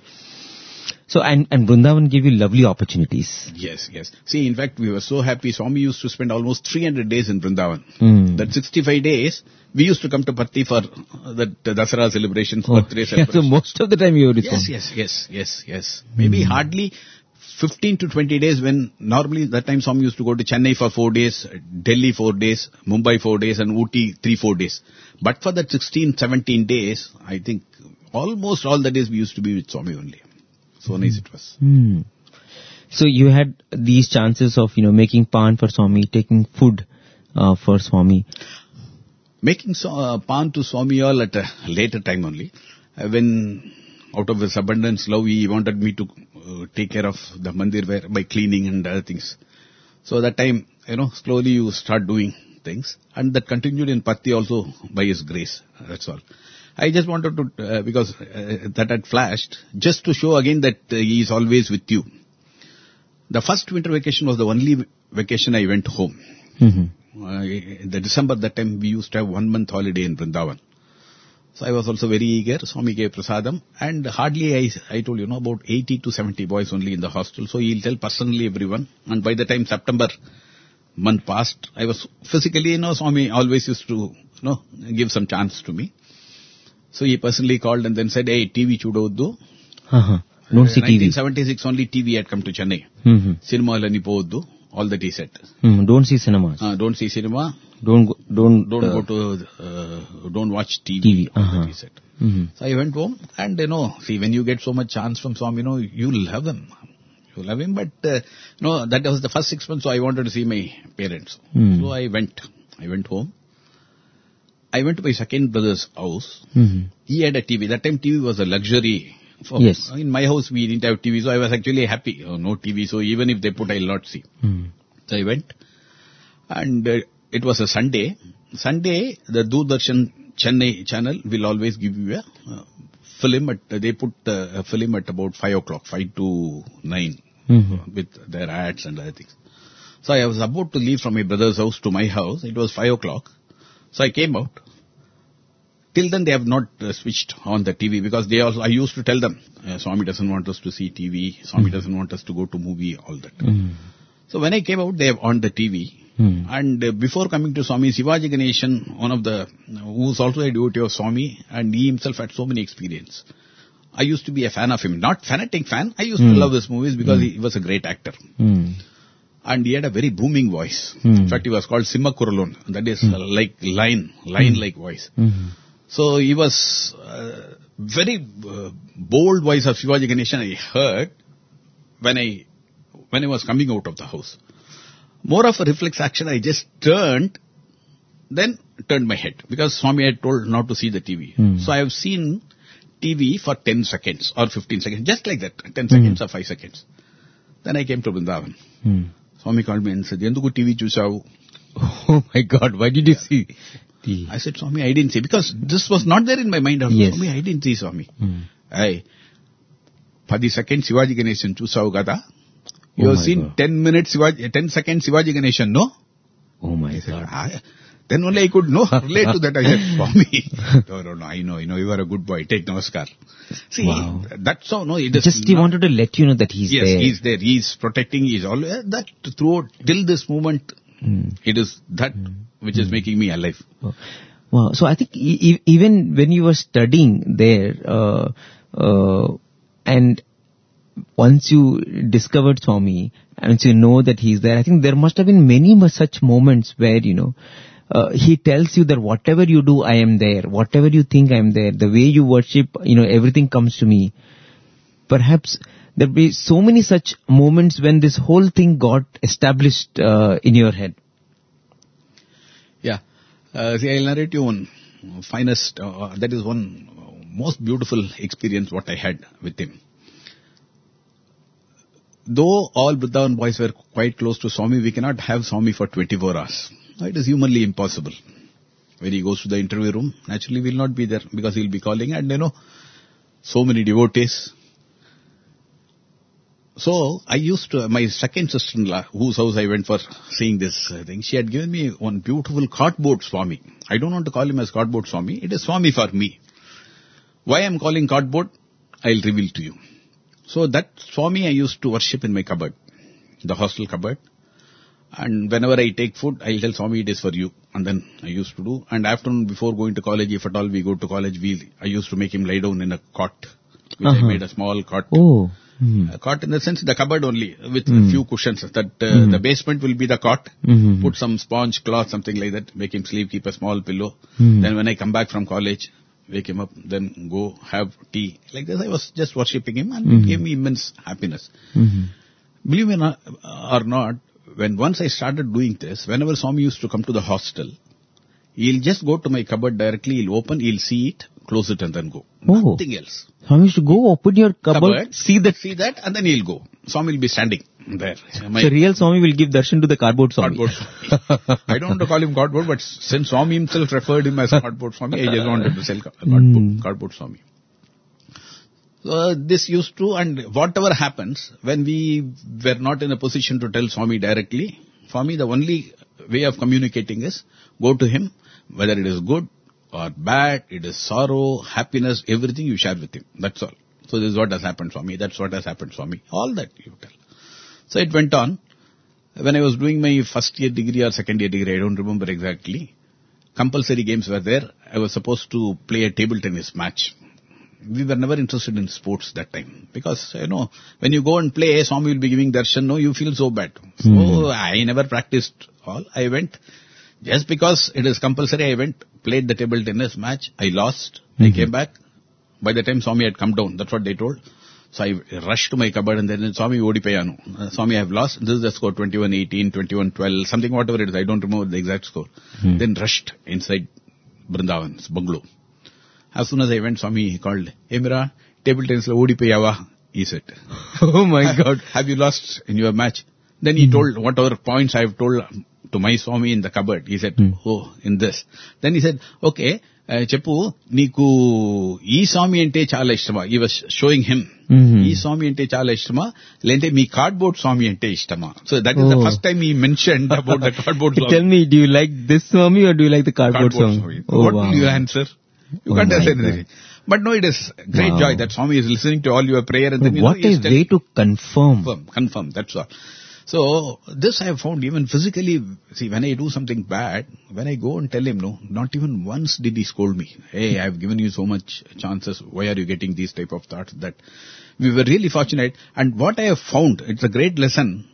So, and, and Vrindavan gave you lovely opportunities. yes, yes. See, in fact, we were so happy. Swami used to spend almost three hundred days in Vrindavan. Hmm. That sixty-five days, we used to come to Patti for uh, that uh, Dasara celebrations, Oh, birthday yeah, so celebrations. most of the time you were with Yes, Swami. yes, yes, yes, yes. Maybe hardly fifteen to twenty days when normally that time Swami used to go to Chennai for four days, Delhi four days, Mumbai four days and Ooty three, four days. But for that sixteen, seventeen days, I think almost all the days we used to be with Swami only. So nice it was. Hmm. So you had these chances of, you know, making pan for Swami, taking food uh, for Swami. Making so, uh, pan to Swami all at a later time only. Uh, when out of his abundance love, he wanted me to uh, take care of the mandir where, by cleaning and other things. So that time, you know, slowly you start doing things. And that continued in Patti also by his grace. That's all. I just wanted to, uh, because uh, that had flashed, just to show again that uh, he is always with you. The first winter vacation was the only vacation I went home. Mm-hmm. Uh, in the December, that time we used to have one month holiday in Vrindavan. So I was also very eager. Swami gave prasadam and hardly I, I told you know about eighty to seventy boys only in the hostel. So he'll tell personally everyone. And by the time September month passed, I was physically, you know, Swami always used to, you know, give some chance to me. So he personally called and then said, hey, T V chudodu. Uh-huh. Don't see T V. nineteen seventy-six only T V had come to Chennai. Mm-hmm. Cinema alani podu. All that he said. Mm, don't see cinemas. Uh, don't see cinema. Don't go, don't Don't uh, go to, uh, don't watch T V. T V, All uh-huh. that he said. Mm-hmm. So I went home and, you know, see, when you get so much chance from Swami, you know, you'll love him. You'll love him, but, uh, no, that was the first six months, so I wanted to see my parents. Mm. So I went. I went home. I went to my second brother's house. Mm-hmm. He had a T V. That time T V was a luxury. For, Yes. In my house, we didn't have T V, so I was actually happy. Oh, no T V, so even if they put, I'll not see. Mm. So I went, and uh, it was a Sunday. Sunday, the Doordarshan Chennai channel will always give you a uh, film. At, they put uh, a film at about five o'clock, five to nine, Mm-hmm. with their ads and other things. So I was about to leave from my brother's house to my house. It was five o'clock. So I came out. Till then, they have not uh, switched on the T V because they also. I used to tell them, uh, Swami doesn't want us to see T V. Swami Mm-hmm. doesn't want us to go to movie. All that. Mm-hmm. So when I came out, they have on the T V. Hmm. And uh, before coming to Swami, Sivaji Ganeshan, one of the, who was also a devotee of Swami, and he himself had so many experience. I used to be a fan of him. Not fanatic fan. I used Hmm. to love his movies because he was a great actor. Mm. And he had a very booming voice. Hmm. In fact, he was called Simha Kuralon. That is uh, like lion, lion-like voice. Mm-hmm. So he was uh, very uh, bold voice of Sivaji Ganeshan I heard when I, when I was coming out of the house. More of a reflex action, I just turned, then turned my head because Swami had told not to see the T V. Hmm. So I have seen T V for ten seconds or fifteen seconds, just like that, ten seconds or five seconds. Then I came to Vrindavan. Mm. Swami called me and said, Enduku T V chusavu? Oh my God, why did you see? The... I said, Swami, I didn't see, because this was not there in my mind. Yes. Swami, I didn't see Swami. Mm. I, for the second Sivaji Ganeshan chusavu gada. You Oh have my seen God. ten minutes, Sivaji, ten seconds Sivaji Ganeshan, no? Oh my I said, God. ah, then only I could know, relate to that. I said, Swami, no, no, no, I know, you know, you are a good boy, take namaskar. See, Wow. that's how, no, it is Just he not- wanted to let you know that he's yes, there. he's there, he's protecting, he's always, that throughout, till this moment, Mm. it is that which is making me alive. Wow. So I think e- e- even when you were studying there, uh, uh, and once you discovered Swami, and once you know that he's there, I think there must have been many mu- such moments where, you know, uh, he tells you that whatever you do, I am there. Whatever you think, I am there. The way you worship, you know, everything comes to me. perhaps there will be so many such moments when this whole thing got established uh, in your head. Yeah. Uh, see, I'll narrate you one finest, uh, that is one most beautiful experience what I had with him. Though all Vrindavan boys were quite close to Swami, we cannot have Swami for twenty-four hours. It is humanly impossible. When he goes to the interview room, naturally we will not be there because he will be calling, and you know, so many devotees. So I used to, my second sister-in-law, whose house I went for seeing this thing, she had given me one beautiful cardboard Swami. I don't want to call him as cardboard Swami. It is Swami for me. Why I am calling cardboard, I'll reveal to you. So that Swami I used to worship in my cupboard, the hostel cupboard. And whenever I take food, I'll tell Swami it is for you. And then I used to do. And afternoon before going to college, if at all we go to college, we, I used to make him lie down in a cot, which uh-huh. I made a small cot. Oh. Mm-hmm. A cot in the sense the cupboard only, with mm. a few cushions. That uh, mm-hmm. the basement will be the cot. Mm-hmm. Put some sponge, cloth, something like that. Make him sleep, keep a small pillow. Mm-hmm. Then when I come back from college, wake him up, then go have tea. Like this, I was just worshipping him, and mm-hmm. it gave me immense happiness. Mm-hmm. Believe me not, or not, when once I started doing this, whenever Swami used to come to the hostel, he'll just go to my cupboard directly, he'll open, he'll see it, close it and then go. Oh. Nothing else. Swami used to go open your cupboard, cupboard, see that. See that, and then he'll go. Swami will be standing there. My so real Swami will give darshan to the cardboard Swami. Cardboard Swami. I don't want to call him cardboard, but since Swami himself referred him as cardboard Swami, I just wanted to sell cardboard, mm. cardboard Swami. So this used to, and whatever happens, when we were not in a position to tell Swami directly, Swami, the only way of communicating is, go to him, whether it is good or bad, it is sorrow, happiness, everything you share with him. That's all. So this is what has happened, Swami. That's what has happened, Swami. All that you tell. So it went on. When I was doing my first year degree or second year degree, I don't remember exactly, compulsory games were there. I was supposed to play a table tennis match. We were never interested in sports that time. Because, you know, when you go and play, Swami will be giving darshan, no, you feel so bad. So mm. I never practiced all. I went, just because it is compulsory, I went, played the table tennis match. I lost. Mm-hmm. I came back. By the time Swami had come down, that's what they told. So I rushed to my cupboard and then, Swami, Odipayano. Uh, Swami, I have lost. This is the score, twenty-one eighteen, twenty-one twelve, something, whatever it is. I don't remember the exact score. Mm. Then rushed inside Vrindavan's bungalow. As soon as I went, Swami, he called, "Hey Mira, table tennis la Odipayava," he said. Oh my God. Have you lost in your match? Then he mm. told whatever points I have told to my Swami in the cupboard. He said, mm. oh, in this. Then he said, okay, uh, Cheppu, Niku, ee Swami ante chala ishtama. He was showing him, mm-hmm. ee Swami ante chala ishtama, lente me cardboard Swami ante ishtama. So that is oh. the first time he mentioned about the cardboard Swami. Tell me, do you like this Swami or do you like the cardboard, cardboard Swami? Swami. Oh, what wow. will you answer? You oh can't answer anything. But no, it is great wow. joy that Swami is listening to all your prayer. And then, you what know, a way to confirm. Confirm, confirm, that's all. So, this I have found even physically, see, when I do something bad, when I go and tell him, no, not even once did he scold me. Hey, I have given you so much chances, why are you getting these type of thoughts? That we were really fortunate. And what I have found, it's a great lesson,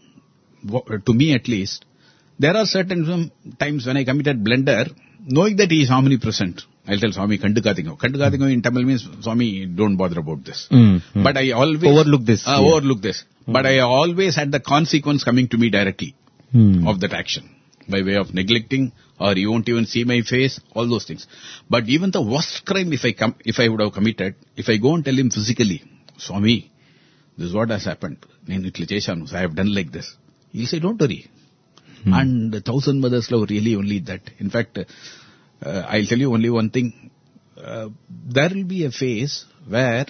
to me at least, there are certain times when I committed blunder, knowing that he is omnipresent. I'll tell Swami, Kandu Kathingo. Kandu Kathingo in Tamil means, Swami, don't bother about this. Mm-hmm. But I always... Overlook this. Uh, yeah. Overlook this. Mm-hmm. But I always had the consequence coming to me directly mm. of that action. By way of neglecting, or you won't even see my face, all those things. But even the worst crime if I com- if I would have committed, if I go and tell him physically, Swami, this is what has happened. I have done like this. He'll say, don't worry. Mm. And a thousand mothers love really only that. In fact... Uh, I'll tell you only one thing. Uh, there will be a phase where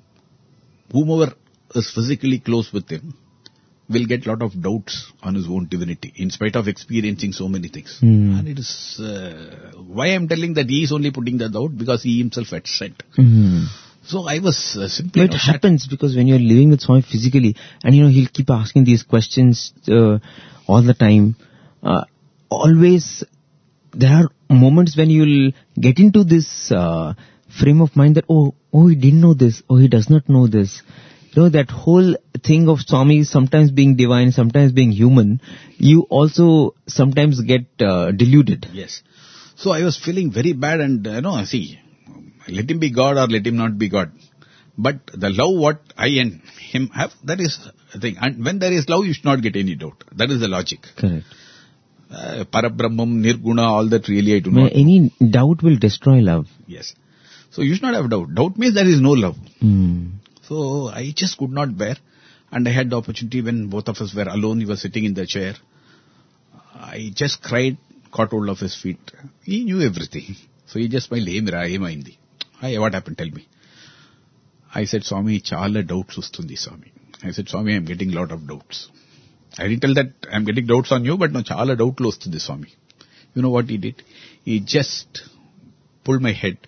whomever is physically close with him will get lot of doubts on his own divinity, in spite of experiencing so many things. Mm. And it is uh, why I'm telling that he is only putting that doubt, because he himself had said. Mm. So I was uh, simply... It happens because when you're living with Swami physically, and you know, he'll keep asking these questions uh, all the time, uh, always... There are moments when you'll get into this uh, frame of mind that, oh, oh, he didn't know this, oh, he does not know this. You know, that whole thing of Swami sometimes being divine, sometimes being human, you also sometimes get uh, deluded. Yes. So I was feeling very bad and, you know, see, let him be God or let him not be God. But the love what I and him have, that is the thing. And when there is love, you should not get any doubt. That is the logic. Correct. Uh, Parabrahmam, Nirguna, all that really I do May not know. any doubt will destroy love. Yes. So you should not have doubt. Doubt means there is no love. Mm. So I just could not bear. And I had the opportunity when both of us were alone, he was sitting in the chair. I just cried, caught hold of his feet. He knew everything. So he just smiled, hey mira, hey maindi. Hi, what happened? Tell me. I said, Swami, chala doubts ustundi, Swami. I said, Swami, I am getting lot of doubts. I didn't tell that I am getting doubts on you, but no, chala doubtlu ustundi, Swami. You know what he did? He just pulled my head.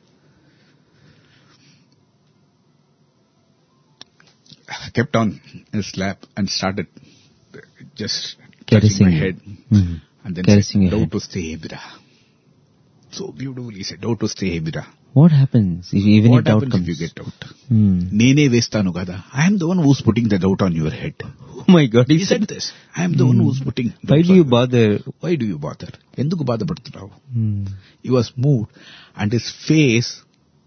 Kept on his lap and started just touching my head. Mm-hmm. And then Caressing said, your doubt to stay, Bira. So beautifully he said, doubt to stay, Bira. What happens if even What if doubt happens comes? if you get doubt? Hmm. Nene vestanu kada. I am the one who's putting the doubt on your head. Oh my God. He said this. I am the one who's putting Why doubts do on you your- bother? Why do you bother? Enduku బాధపడుతున్నావు? Hmm. He was moved and his face,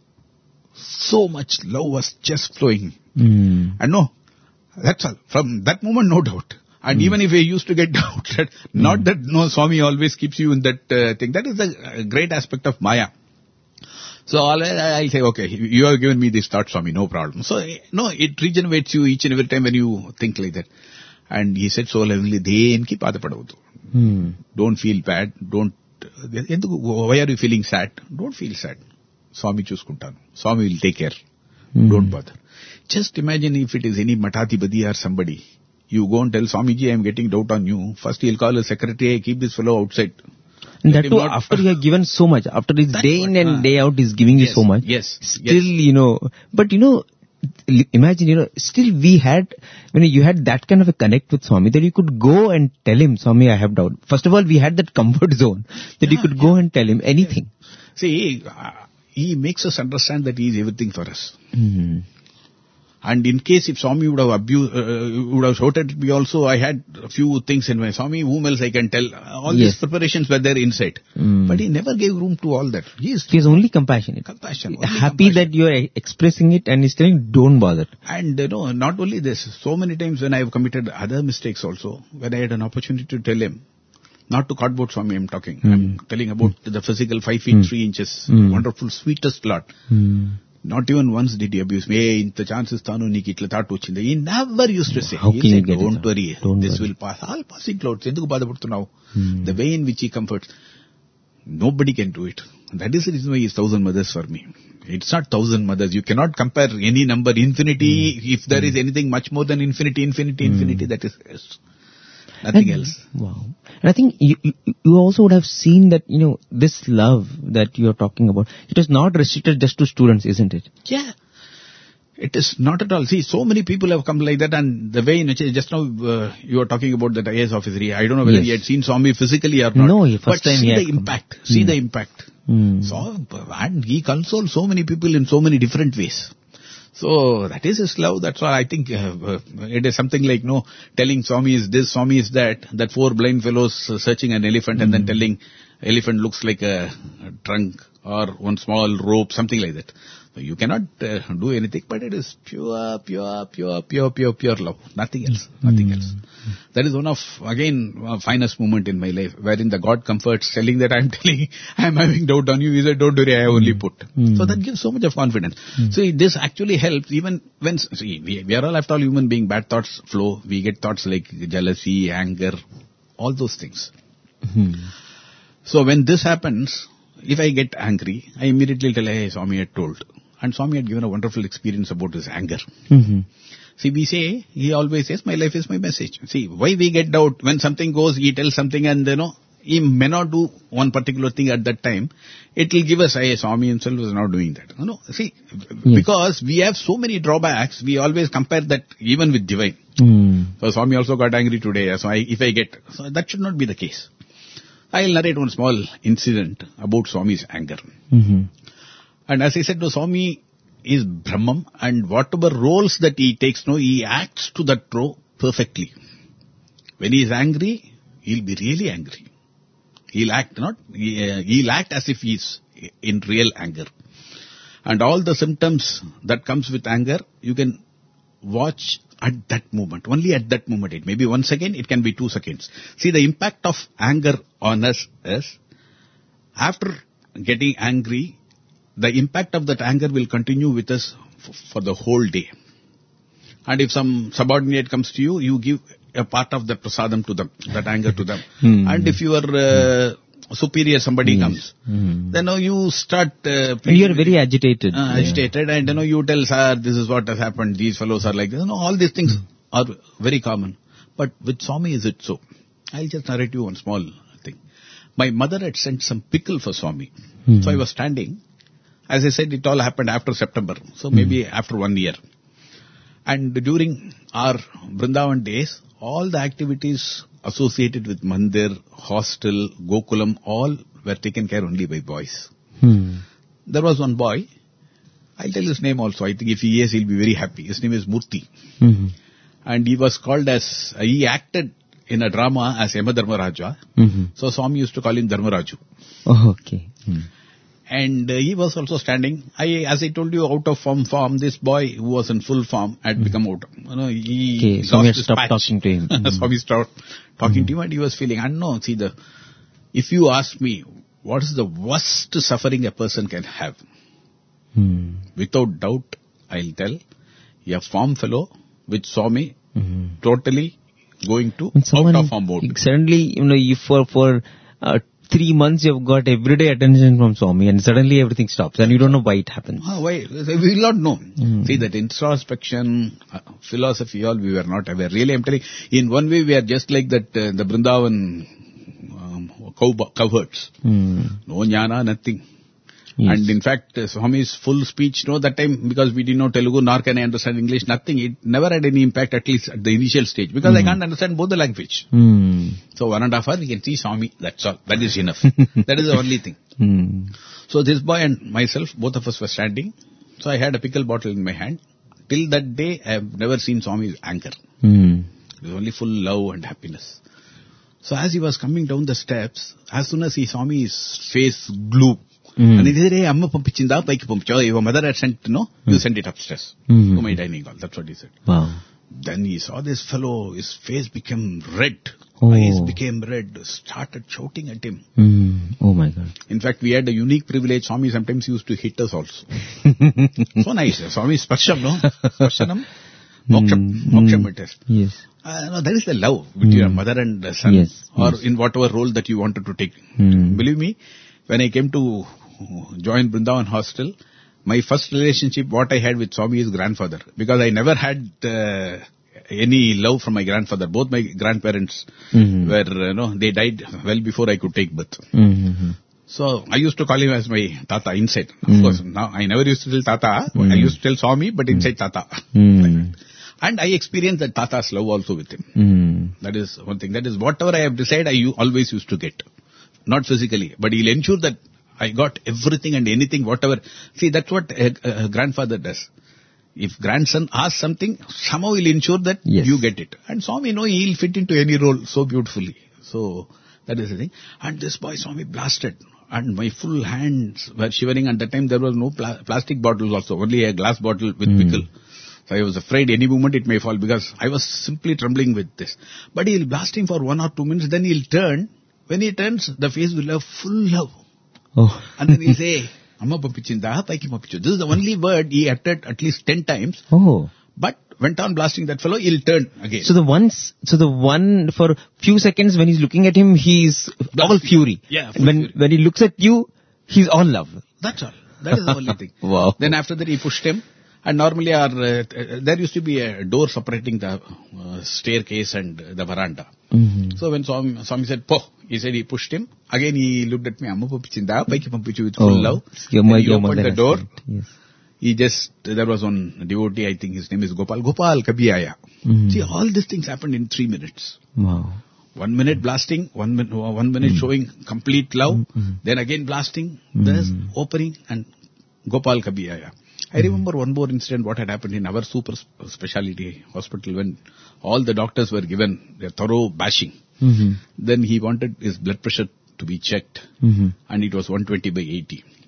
so much love was just flowing. Hmm. And no, that's all. From that moment, no doubt. And even if I used to get doubted, not that no Swami always keeps you in that uh, thing. That is the uh, great aspect of Maya. So always I'll say, okay, you have given me this thought, Swami, no problem. So eh, no, it regenerates you each and every time when you think like that. And he said so lovingly, దేనికి బాధపడవద్దు. Hmm. Don't feel bad. Don't. ఎందుకు, why are you feeling sad? Don't feel sad. Swami చూసుకుంటాను. Swami will take care. Hmm. Don't bother. Just imagine if it is any Mathatipati or somebody. You go and tell Swamiji, I am getting doubt on you. First he'll call a secretary, keep this fellow outside. And Let that him too, not- after you have given so much, after his That's day in what, and uh, day out is giving you yes, so much. yes, Still, yes. you know, but you know, l- imagine, you know, still we had, when you had that kind of a connect with Swami, that you could go and tell him, Swami, I have doubt. First of all, we had that comfort zone, that you Yeah, could go and tell him anything. See, uh, he makes us understand that he is everything for us. Hmm. And in case if Swami would have abused, uh, would have shouted at me also, I had a few things in my Swami, whom else I can tell? All Yes. these preparations were there inside. Mm. But he never gave room to all that. He is He is only compassionate. compassion. only Happy compassion. that you are expressing it and he's telling, don't bother. And you know, not only this, so many times when I have committed other mistakes also, when I had an opportunity to tell him, not to cardboard Swami I'm talking, I'm telling about the physical five feet three inches, Mm. wonderful, sweetest Lord. Hmm. Not even once did he abuse me. Hey, inta chances tanu నీకు ఇట్లా thought వచ్చింది. He never used to say. How He can you said, get it don't out? worry, Don't this worry. will pass. All passing clouds. ఎందుకు బాధపడుతున్నావు? Hmm. The way in which he comforts, nobody can do it. That is the reason why he is thousand mothers for me. It's not thousand mothers. You cannot compare any number. Infinity, if there is anything much more than infinity, infinity, infinity, that is yes. Nothing And- else. Wow. And I think you, you, you also would have seen that, you know, this love that you're talking about, it is not restricted just to students, isn't it? Yeah. It is not at all. See, so many people have come like that, and the way in which just now uh, you are talking about that I A S officer. I don't know whether Yes. he had seen Swami physically or not. No, he- first but time see he had the come. impact. See Hmm. the impact. Hmm. So, and he consoles so many people in so many different ways. So that is his love. That's why I think uh, uh, it is something like no telling Swami is this, Swami is that. That four blind fellows uh, searching an elephant and then telling elephant looks like a, a trunk or one small rope, something like that. So you cannot uh, do anything, but it is pure, pure, pure, pure, pure, pure love. Nothing else. Nothing else. That is one of again uh, finest moment in my life, wherein the God comforts, telling that I am telling, I am having doubt on you. He said, don't worry, I have only put. Mm. So that gives so much of confidence. See, this actually helps even when, see, we, we are all after all human being, bad thoughts flow. We get thoughts like jealousy, anger, all those things. Hmm. So when this happens, if I get angry, I immediately tell, hey, Swami had told. And Swami had given a wonderful experience about his anger. Hmm. See, we say, he always says, my life is my message. See, why we get doubt? When something goes, he tells something and, you know, he may not do one particular thing at that time. It will give us, hey, Swami himself is not doing that. No, see, Yes. because we have so many drawbacks, we always compare that even with divine. Hmm. So Swami also got angry today, so I, if I get, so that should not be the case. I'll narrate one small incident about Swami's anger. Hmm. And as I said, no, Swami is Brahman, and whatever roles that he takes, no, he acts to that role perfectly. When he is angry, he'll be really angry. He'll act not, he, uh, he'll act as if he is in real anger. And all the symptoms that comes with anger, you can watch at that moment, only at that moment. It may be one second, it can be two seconds. See, the impact of anger on us is, after getting angry, the impact of that anger will continue with us f- for the whole day. And if some subordinate comes to you, you give a part of that prasadam to them, that anger to them. Hmm. And if your uh, superior, somebody Yes. comes, Hmm. then uh, you start... Uh, And you are very agitated. uh, agitated, and you know, you tell, sir, this is what has happened, these fellows are like this. You know, all these things are very common. But with Swami, is it so? I'll just narrate you one small thing. My mother had sent some pickle for Swami. Hmm. So I was standing. As I said, it all happened after September. So maybe after one year. And during our Vrindavan days, all the activities associated with Mandir, hostel, Gokulam, all were taken care only by boys. Hmm. There was one boy, I'll tell his name also, I think if he is, he'll be very happy. His name is Murthy. Hmm. And he was called as, uh, he acted in a drama as Yama Dharmaraja. Hmm. So Swami used to call him Dharmaraju. Oh, okay. Hmm. And uh, he was also standing. I, as I told you, out of form form, this boy who was in full form had Mm. become out. You know, he Okay, lost Swami had his stopped patch. talking to him. Mm. Swami stopped talking to him, and he was feeling, and no, see the, if you ask me, what is the worst suffering a person can have? Hmm. Without doubt, I'll tell, a farm fellow with Swami, Hmm. totally going to When someone, out of form mode. suddenly, you know, you for, for, uh, three months you've got everyday attention from Swami and suddenly everything stops and you don't know why it happens. Ah, why? We will not know. Mm. See, that introspection, uh, philosophy, all we were not aware. Really, I'm telling, in one way we are just like that, uh, the Vrindavan um, cow, cow-herds. Hmm. No jnana, nothing. Yes. And in fact, uh, Swami's full speech, no, that time, because we didn't know Telugu, nor can I understand English, nothing. It never had any impact, at least at the initial stage, because I can't understand both the language. Hmm. So one and a half hour, we can see Swami, that's all. That is enough. That is the only thing. Hmm. So this boy and myself, both of us were standing. So I had a pickle bottle in my hand. Till that day, I have never seen Swami's anger. Hmm. It was only full love and happiness. So as he was coming down the steps, as soon as he saw me, his face glue. Hmm. And he said, hey, amma pampichinda, paiki pampicho. Your mother had sent, no, you send it upstairs Hmm. to my dining hall. That's what he said. Wow. Then he saw this fellow, his face became red. Oh. Eyes became red, started shouting at him. Hmm. Oh my God. In fact, we had a unique privilege. Swami sometimes used to hit us also. So nice. Swami Sparsham, no? Sparshanam? Moksham. Hmm. Moksham it is. Yes. Uh, no, that is the love between your mother and the son. Yes, Or yes. in whatever role that you wanted to take. Hmm. Believe me, when I came to join Vrindavan Hostel, my first relationship, what I had with Swami is grandfather. Because I never had uh, any love from my grandfather. Both my grandparents Mhm. were, you know, they died well before I could take birth. Hmm. So I used to call him as my Tata inside. Of Mm. course, now I never used to tell Tata. Mm. I used to tell Swami, but inside Tata. Hmm. And I experienced that Tata's love also with him. Hmm. That is one thing. That is whatever I have decided, I u- always used to get. Not physically, but he'll ensure that I got everything and anything, whatever. See, that's what a, a grandfather does. If grandson asks something, somehow he'll ensure that Yes. you get it. And Swami, you know, he'll fit into any role so beautifully. So, that is the thing. And this boy, Swami, blasted. And my full hands were shivering. At that time, there was no pla- plastic bottles also, only a glass bottle with Mm. pickle. So I was afraid any moment it may fall because I was simply trembling with this. But he'll blast him for one or two minutes, then he'll turn. When he turns, the face will have full love. Oh. And then he'll say, Amma papichinda, paiki papichu. This is the only word he uttered at least ten times. Oh. But went on blasting that fellow, he'll turn again. So the ones, so the one for few seconds when he's looking at him, he's all fury. Yeah, full And when fury. when he looks at you, he's all love. That's all. That is the only thing. Wow. Then after that he pushed him. And normally our, uh, uh, there used to be a door separating the uh, staircase and the veranda. Mm-hmm. So when Swami, Swami said, po, he said he pushed him. Again he looked at me, Amma papichinda, paiki pampichu with full love. Your, Then mo- he your opened mother the has door. said it. Yes. He just, there was one devotee, I think his name is Gopal. Gopal, kabhi aaya. Mhm. See, all these things happened in three minutes. Wow. One minute blasting, one minute, one minute showing complete love, Mhm. then again blasting, Mhm. this opening, and Gopal kabhi aaya. I remember one more incident what had happened in our super sp- specialty hospital when all the doctors were given their thorough bashing. Mm-hmm. Then he wanted his blood pressure to be checked, Mm-hmm. and it was one twenty by eighty.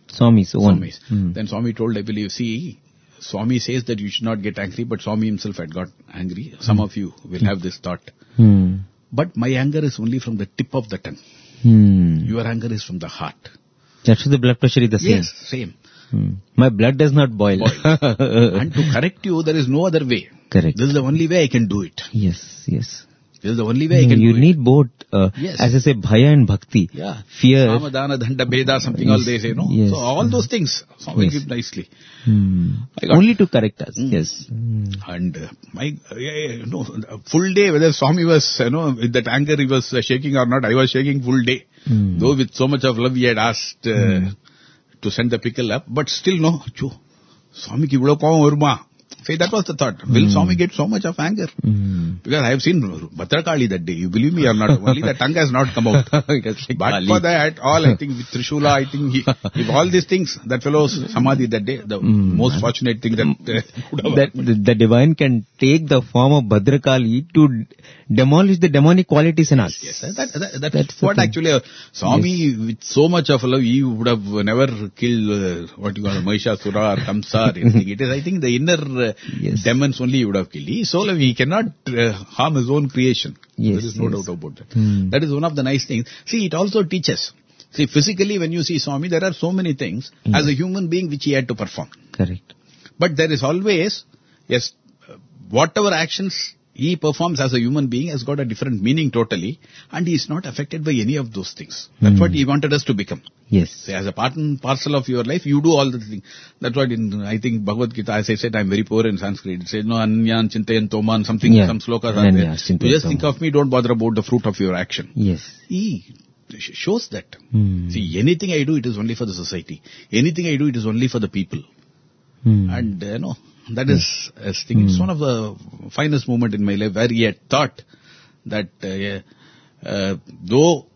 Swami's own. Swami's. Hmm. Then Swami told, I believe, see, Swami says that you should not get angry, but Swami himself had got angry. Some of you will have this thought. Hmm. But my anger is only from the tip of the tongue. Hmm. Your anger is from the heart. That's why the blood pressure is the same. Yes, same. Hmm. My blood does not boil. Boil. And to correct you, there is no other way. Correct. This is the only way I can do it. Yes, yes. This is the only way I No, can you do need both, uh, Yes. as I say, bhaya and bhakti. it. Yeah. Fear. Samadhana, Dhanda, Bheda, something Yes. all they say, no? Yes. So all those things, Swami Yes. gives nicely. Hmm. I got- Only to correct us. Hmm. Yes. Hmm. And uh, my, uh, yeah, yeah, you know, a full day, whether Swami was, you know, with that anger he was uh, shaking or not, I was shaking full day. Hmm. Though with so much of love he had asked uh, to send the pickle up, but still no, Chu, Swami ki vada kaam varma. See, that was the thought. Will Swami get so much of anger? Hmm. Because I have seen Bhatrakali that day. You believe me or not? Only the tongue has not come out. But for that, all I think with Trishula, I think he, if all these things, that fellow's Samadhi that day, the most fortunate thing that uh, could have that the, the divine can take the form of Bhadrakali to demolish the demonic qualities in us. Yes, that, that, that, That's that's the what thing. actually uh, Swami, with so much of love, he would have never killed uh, what you call Mahishasura or Kamsa or anything. It is, I think, the inner uh, Yes. demons only he would have killed. He is so love, he cannot uh, harm his own creation. Yes, there is no yes. doubt about that. Hmm. That is one of the nice things. See, it also teaches. See, physically when you see Swami, there are so many things Hmm. as a human being which he had to perform. Correct. But there is always, yes, uh, whatever actions he performs as a human being has got a different meaning totally, and he is not affected by any of those things. That's Hmm. what he wanted us to become. Yes. Say, as a part and parcel of your life, you do all the things. That's what in, I think, Bhagavad Gita, as I said, I'm very poor in Sanskrit. It says, no, anyan, chintayan, toman, something, Yeah. some slokas are Ananya, there. chintayan, You just think toman. of me, don't bother about the fruit of your action. Yes. He sh- shows that. Hmm. See, anything I do, it is only for the society. Anything I do, it is only for the people. Hmm. And, uh, you know, that is, I think it's one of the finest moment in my life where he had thought that, uh, yeah, uh, though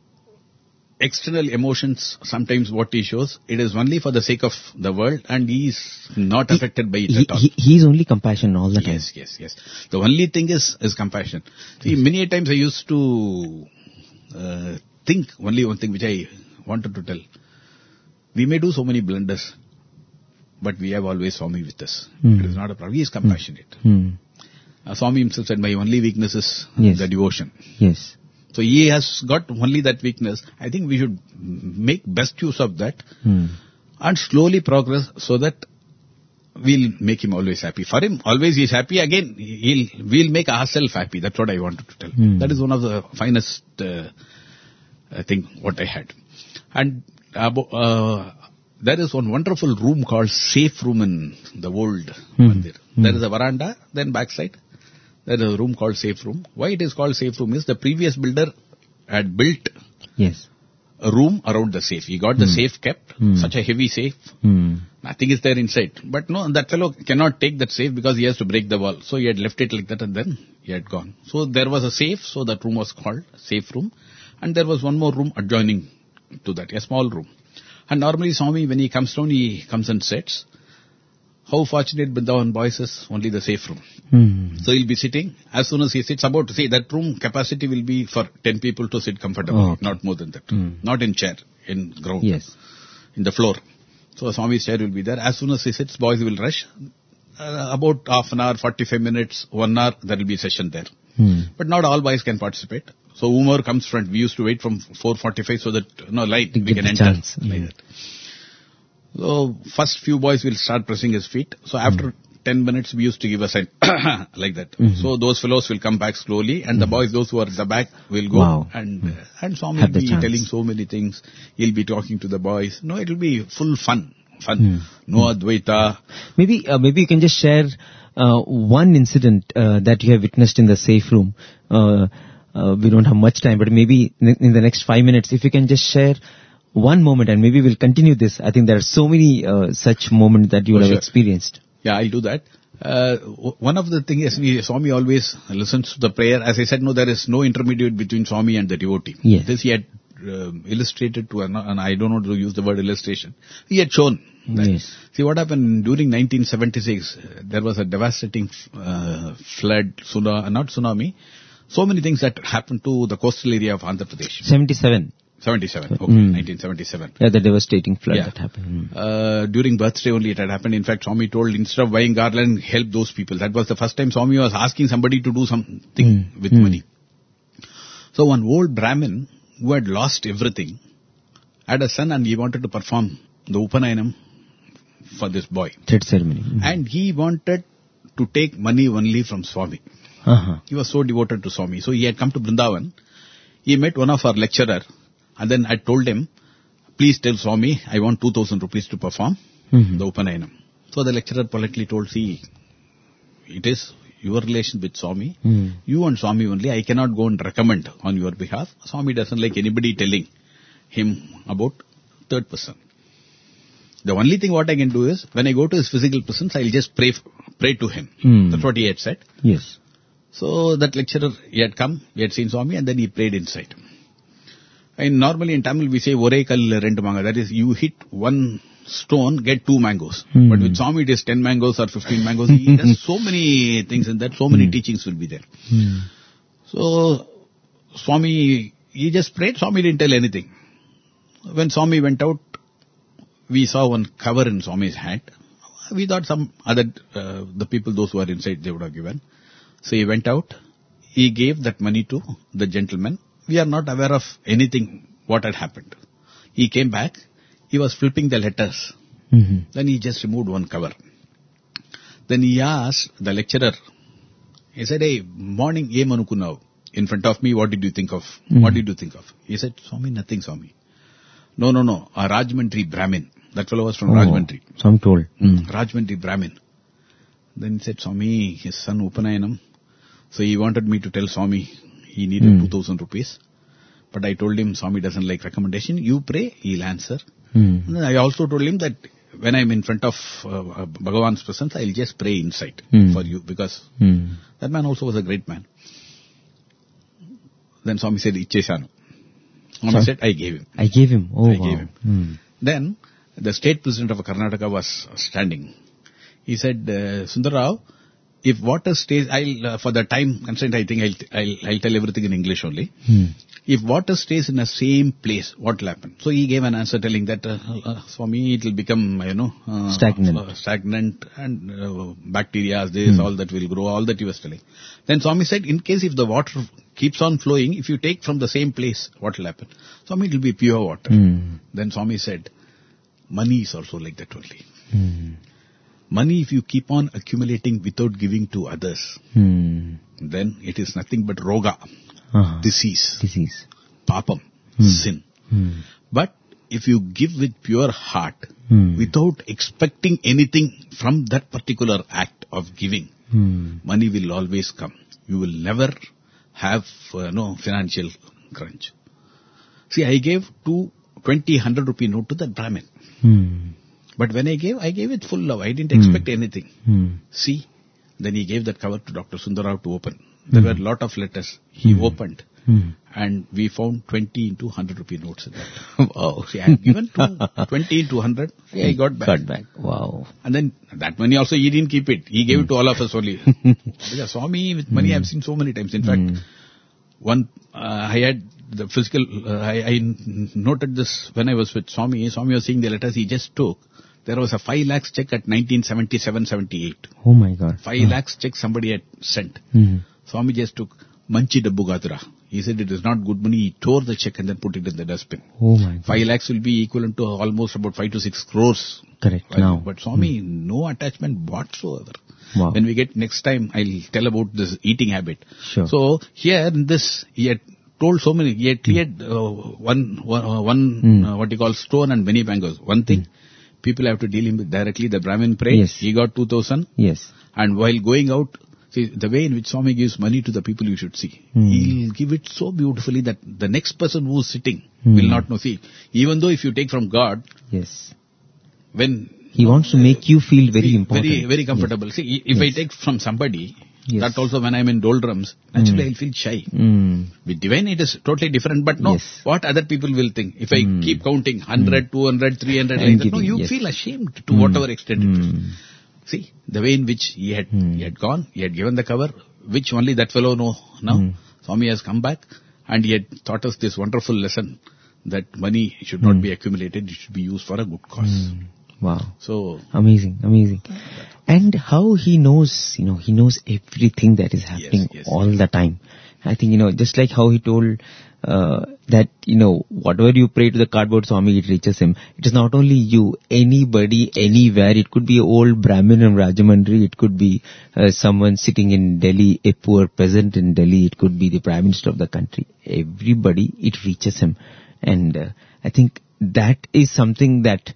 external emotions, sometimes what he shows, it is only for the sake of the world and he is not affected by it he, at all. he, he is only compassion all the time. Yes, yes, yes. The only thing is, is compassion. See, many a times I used to uh, think only one thing which I wanted to tell. We may do so many blunders, but we have always Swami with us. Hmm. It is not a problem. He is compassionate. Hmm. Uh, Swami himself said, my only weakness is Yes. the devotion. Yes. So he has got only that weakness. I think we should make best use of that Hmm. and slowly progress so that we'll make him always happy. For him, always he is happy. Again, he'll, we'll make ourselves happy. That's what I wanted to tell. Hmm. That is one of the finest uh, uh, thing what I had. And abo- uh, there is one wonderful room called Safe Room in the old Hmm. Mandir. There is a veranda, then backside. There is a room called Safe Room. Why it is called Safe Room is the previous builder had built Yes. a room around the safe. He got the safe kept, Hmm. such a heavy safe. Hmm. Nothing is there inside. But no, that fellow cannot take that safe because he has to break the wall. So he had left it like that and then he had gone. So there was a safe, so that room was called Safe Room. And there was one more room adjoining to that, a small room. And normally Swami, when he comes down, he comes and sits. How fortunate Vrindavan boys is only the safe room. Hmm. So he'll be sitting. As soon as he sits about to say that room capacity will be for ten people to sit comfortably, Oh, okay. not more than that. Hmm. Not in chair, in ground, Yes. in the floor. So Swami's chair will be there. As soon as he sits, boys will rush. Uh, about half an hour, forty-five minutes, one hour, there will be session there. Hmm. But not all boys can participate. So whomever comes front, we used to wait from four forty-five so that, no, light, To we get can the enter. chance. Like Hmm. that. So first few boys will start pressing his feet. So after ten minutes, we used to give a sign like that. Mhm. So those fellows will come back slowly, and the boys, those who are at the back, will go. Wow. And uh, and Swami Have will the be chance. telling so many things. He'll be talking to the boys. No, it will be full fun. Fun. Hmm. No Advaita. Maybe, uh, maybe you can just share uh, one incident uh, that you have witnessed in the safe room. Uh, uh, we don't have much time, but maybe in in the next five minutes, if you can just share one moment, and maybe we'll continue this. I think there are so many uh, such moments that you Oh, will have sure. experienced. Yeah, I'll do that. Uh, w- one of the things is, we- Swami always listens to the prayer. As I said, no, there is no intermediate between Swami and the devotee. Yes. This he had um illustrated to, an, and I don't know to use the word illustration. He had shown that. Yes. See what happened during nineteen seventy-six, uh, there was a devastating uh, flood, tsunami, not tsunami, so many things that happened to the coastal area of Andhra Pradesh. seventy-seven. seventy-seven, okay, Mm. nineteen seventy-seven. Yeah, the devastating flood Yeah. that happened. Mm. Uh, during birthday only it had happened. In fact, Swami told, instead of buying garland, help those people. That was the first time Swami was asking somebody to do something Mm. with Mm. money. So one old Brahmin who had lost everything had a son and he wanted to perform the Upanayanam for this boy. Thread ceremony. Mm. And he wanted to take money only from Swami. Uh-huh. He was so devoted to Swami. So he had come to Vrindavan. He met one of our lecturer and then I told him, please tell Swami, I want two thousand rupees to perform Mhm. the Upanayanam. So the lecturer politely told, see, it is your relation with Swami. Mm. You and Swami only. I cannot go and recommend on your behalf. Swami doesn't like anybody telling him about third person. The only thing what I can do is, when I go to his physical presence, I'll just pray pray to him. Mm. That's what he had said. Yes. So that lecturer, he had come, he had seen Swami, and then he prayed inside. And normally in Tamil we say, Ore kal rendu manga. That is, you hit one stone, get two mangoes. Hmm. But with Swami it is ten mangoes or fifteen mangoes. He does so many things in that, so many Hmm. teachings will be there. Mm. So, Swami, he just prayed, Swami didn't tell anything. When Swami went out, we saw one cover in Swami's hand. We thought some other, uh, the people, those who are inside, they would have given. So he went out, he gave that money to the gentleman. We are not aware of anything, what had happened. He came back, he was flipping the letters. Mhm. Then he just removed one cover. Then he asked the lecturer, he said, hey, morning, ye manukunav. In front of me, what did you think of? Mm. What did you think of? He said, Swami, nothing, Swami. No, no, no, a Rajmantri Brahmin. That fellow was from Oh, Rajmantri. some told. Mm. Rajmantri Brahmin. Then he said, Swami, his son Upanayanam. So he wanted me to tell Swami he needed Mm. two thousand rupees. But I told him Swami doesn't like recommendation. You pray, he'll answer. Mm. And then I also told him that when I'm in front of uh, Bhagavan's presence, I'll just pray inside Mm. for you, because Mm. that man also was a great man. Then Swami said, Ichchesanu. Swami Sorry? said, I gave him. I gave him. Oh, I wow. gave him. Mm. Then the state president of Karnataka was standing. He said, uh, Sundar Rao, if water stays, I'll, uh, for the time constraint, I think I'll, I'll, I'll tell everything in English only. Mm. If water stays in the same place, what will happen? So he gave an answer telling that, uh, uh, for me it will become, you know, uh, Stagnant. uh, stagnant and uh, bacteria, this, Hmm. all that will grow, all that he was telling. Then Swami said, in case if the water keeps on flowing, if you take from the same place, what will happen? Swami, it will be pure water. Mm. Then Swami said, money is also like that only. Mm. Money, if you keep on accumulating without giving to others, Mm. then it is nothing but roga, Uh-huh. disease, Disease. papam, Hmm. sin. Mm. But if you give with pure heart, Mm. without expecting anything from that particular act of giving, Mm. money will always come. You will never have uh, no financial crunch. See, I gave two twenty, one hundred rupee note to that Brahmin. Mm. But when I gave, I gave it full love. I didn't expect anything. Mm. See, then he gave that cover to Doctor Sundarrao to open. There were a lot of letters. He Hmm. opened Mm. and we found twenty into one hundred rupee notes in that. Wow. See, I had given to twenty into one hundred. See, I got back. Got back. Wow. And then that money also he didn't keep it. He gave it to all of us only. Because Swami with money I've seen so many times. In fact, Mm. one, uh, I had the physical, uh, I, I noted this when I was with Swami. Swami was seeing the letters he just took. There was a five lakhs check at nineteen seventy-seven seventy-eight. Oh my God. Five lakhs check somebody had sent. Mm. Swami just took manchi dabbu gadra. He said it is not good money. He tore the check and then put it in the dustbin. Oh my God. Five lakhs will be equivalent to almost about five to six crores. Correct. Right? Now. But Swami, no attachment whatsoever. Wow. When we get next time, I'll tell about this eating habit. Sure. So here in this, he had told so many, he had cleared uh, one, one, uh, one Mm. uh, what you call stone and many mangoes. One thing, people have to deal him with directly. The Brahmin prayed, Yes. he got two thousand. Yes. And while going out, see, the way in which Swami gives money to the people you should see. Hmm. He'll give it so beautifully that the next person who's sitting Hmm. will not know. See, even though if you take from God, Yes. when He wants to make you feel very See, important. Very, very comfortable. See, if I Yes. take from somebody, Yes. that also when I'm in doldrums, naturally Mm. I'll feel shy. Mm. With divine it is totally different, but no, Yes. what other people will think. If I Mm. keep counting one hundred, two hundred, three hundred, And like that, no, giving, you yes. feel ashamed to Mm. whatever extent it is. Mm. See, the way in which he had, Mm. he had gone, he had given the cover, which only that fellow know now. Mm. Swami has come back and he had taught us this wonderful lesson that money should not be accumulated, it should be used for a good cause. Mm. Wow. So, Amazing, amazing. And how he knows, you know, he knows everything that is happening yes, all yes. the time. I think, you know, just like how he told uh, that, you know, whatever you pray to the cardboard Swami, it reaches him. It is not only you, anybody, anywhere. It could be old Brahmin in Rajamandri. It could be uh, someone sitting in Delhi, a poor peasant in Delhi. It could be the Prime Minister of the country. Everybody, it reaches him. And uh, I think that is something that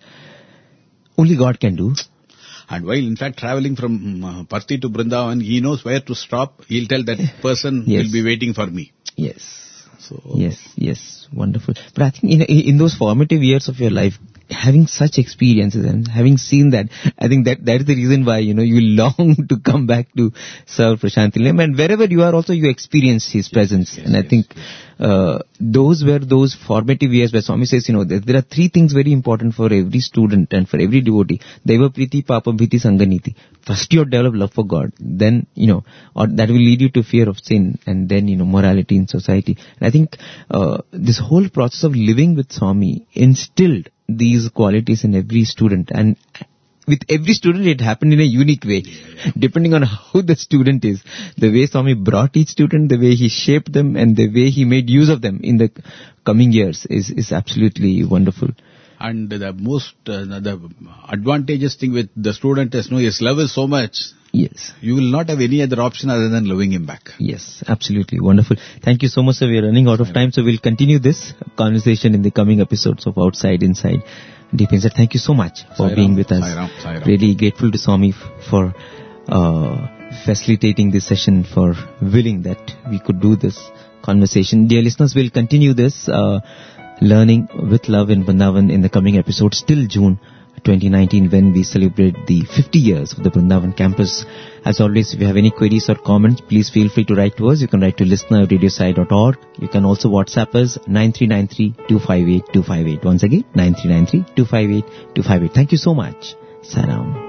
only God can do. and while in fact traveling from uh, Parthi to Vrindavan, he knows where to stop. He'll tell that person Yes. will be waiting for me. Yes. So, Yes, yes, wonderful. But I think in, in those formative years of your life, having such experiences and having seen that, I think that that is the reason why, you know, you long to come back to serve Prashanthi Nilayam. And wherever you are also, you experience his presence. yes, and I yes, think uh, those were those formative years where Swami says, you know, there, there are three things very important for every student and for every devotee. Deva Priti, Papa Bhiti, Sanganiti. First you have developed love for God. Then, you know, or that will lead you to fear of sin. And then, you know, morality in society. And I think uh, this whole process of living with Swami instilled these qualities in every student, and with every student it happened in a unique way, depending on how the student is. The way Swami brought each student, the way he shaped them, and the way he made use of them in the coming years is, is absolutely wonderful. and the most, uh, the advantageous thing with the student is, no, his love is so much, Yes. you will not have any other option other than loving him back. Yes, absolutely. Wonderful. Thank you so much, sir. We are running out of time, so we'll continue this conversation in the coming episodes of Outside, Inside, Deep Inside. Thank you so much for Sai being Ram, with us. Sai Ram, Sai Ram. Really grateful to Swami f- for uh, facilitating this session, for willing that we could do this conversation. Dear listeners, we'll continue this uh, learning with love in Vrindavan in the coming episodes till June twenty nineteen, when we celebrate the fifty years of the Vrindavan campus. As always, if you have any queries or comments, please feel free to write to us. You can write to listener at radiosai dot org. You can also WhatsApp us nine three nine three two five eight two five eight. Once again, nine three nine three two five eight two five eight. Thank you so much. Saram.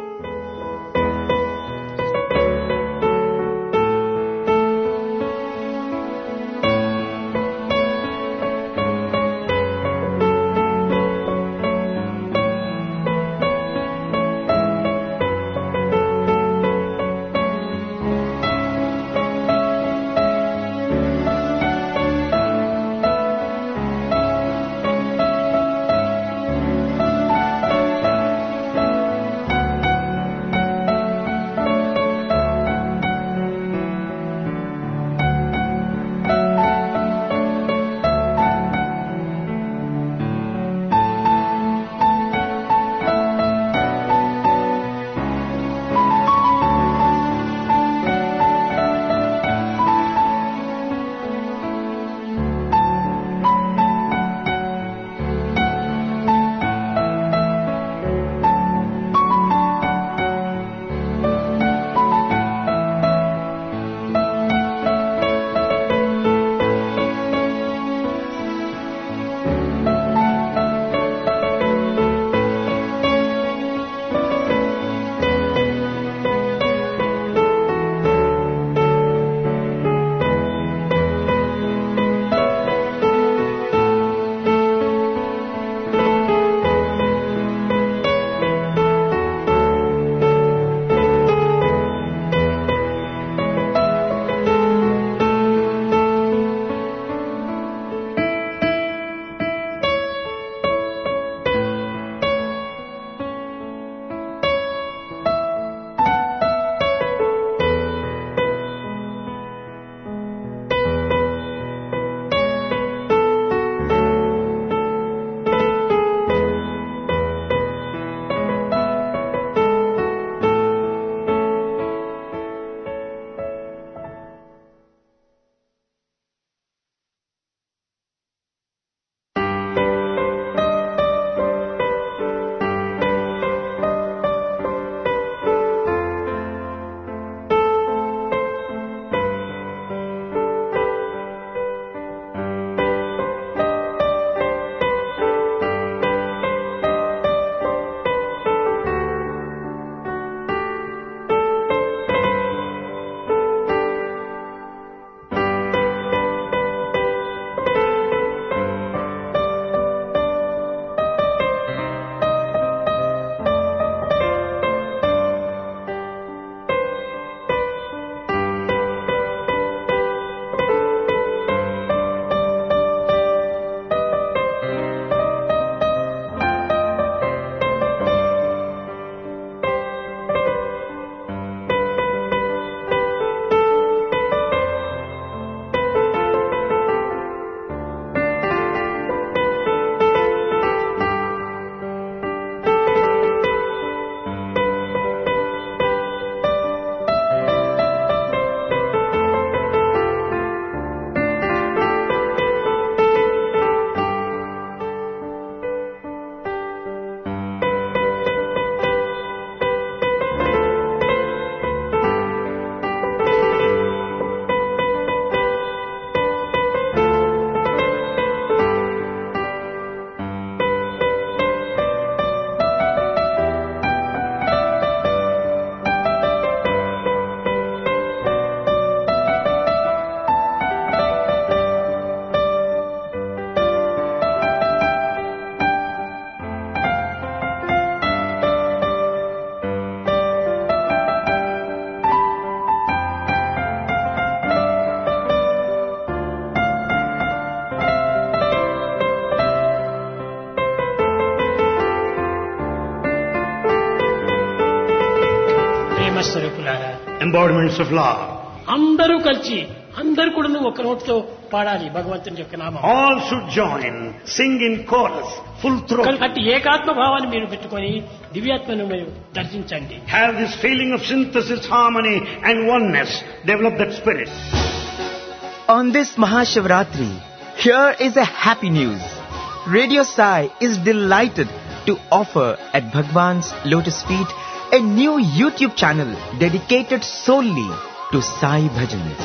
embodiments of love. అందరూ కలిసి అందరూ కూడా ఒక నోటితో పాడాలి భగవంతుని యొక్క నామం. All should join, sing in chorus, full throat. అట్టి ఏకాత్మ భావాన్ని మీరు పెట్టుకొని దివ్యాత్మను మీరు దర్శించండి. Have this feeling of synthesis, harmony and oneness. Develop that spirit. On this Mahashivratri, here is a happy news. Radio Sai is delighted to offer at Bhagwan's lotus feet a new YouTube channel dedicated solely to Sai Bhajans.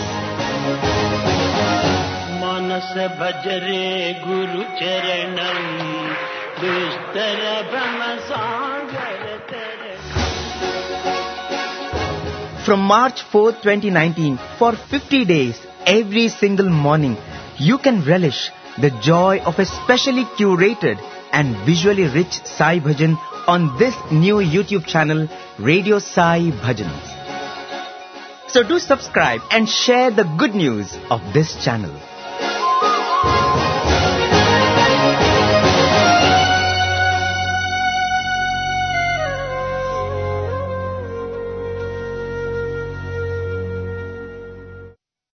Manas bhajre guru charanam dushtara brahma sagar tere. From March fourth, twenty nineteen, for fifty days, every single morning, you can relish the joy of a specially curated and visually rich Sai Bhajan on this new YouTube channel, Radio Sai Bhajans. So do subscribe and share the good news of this channel.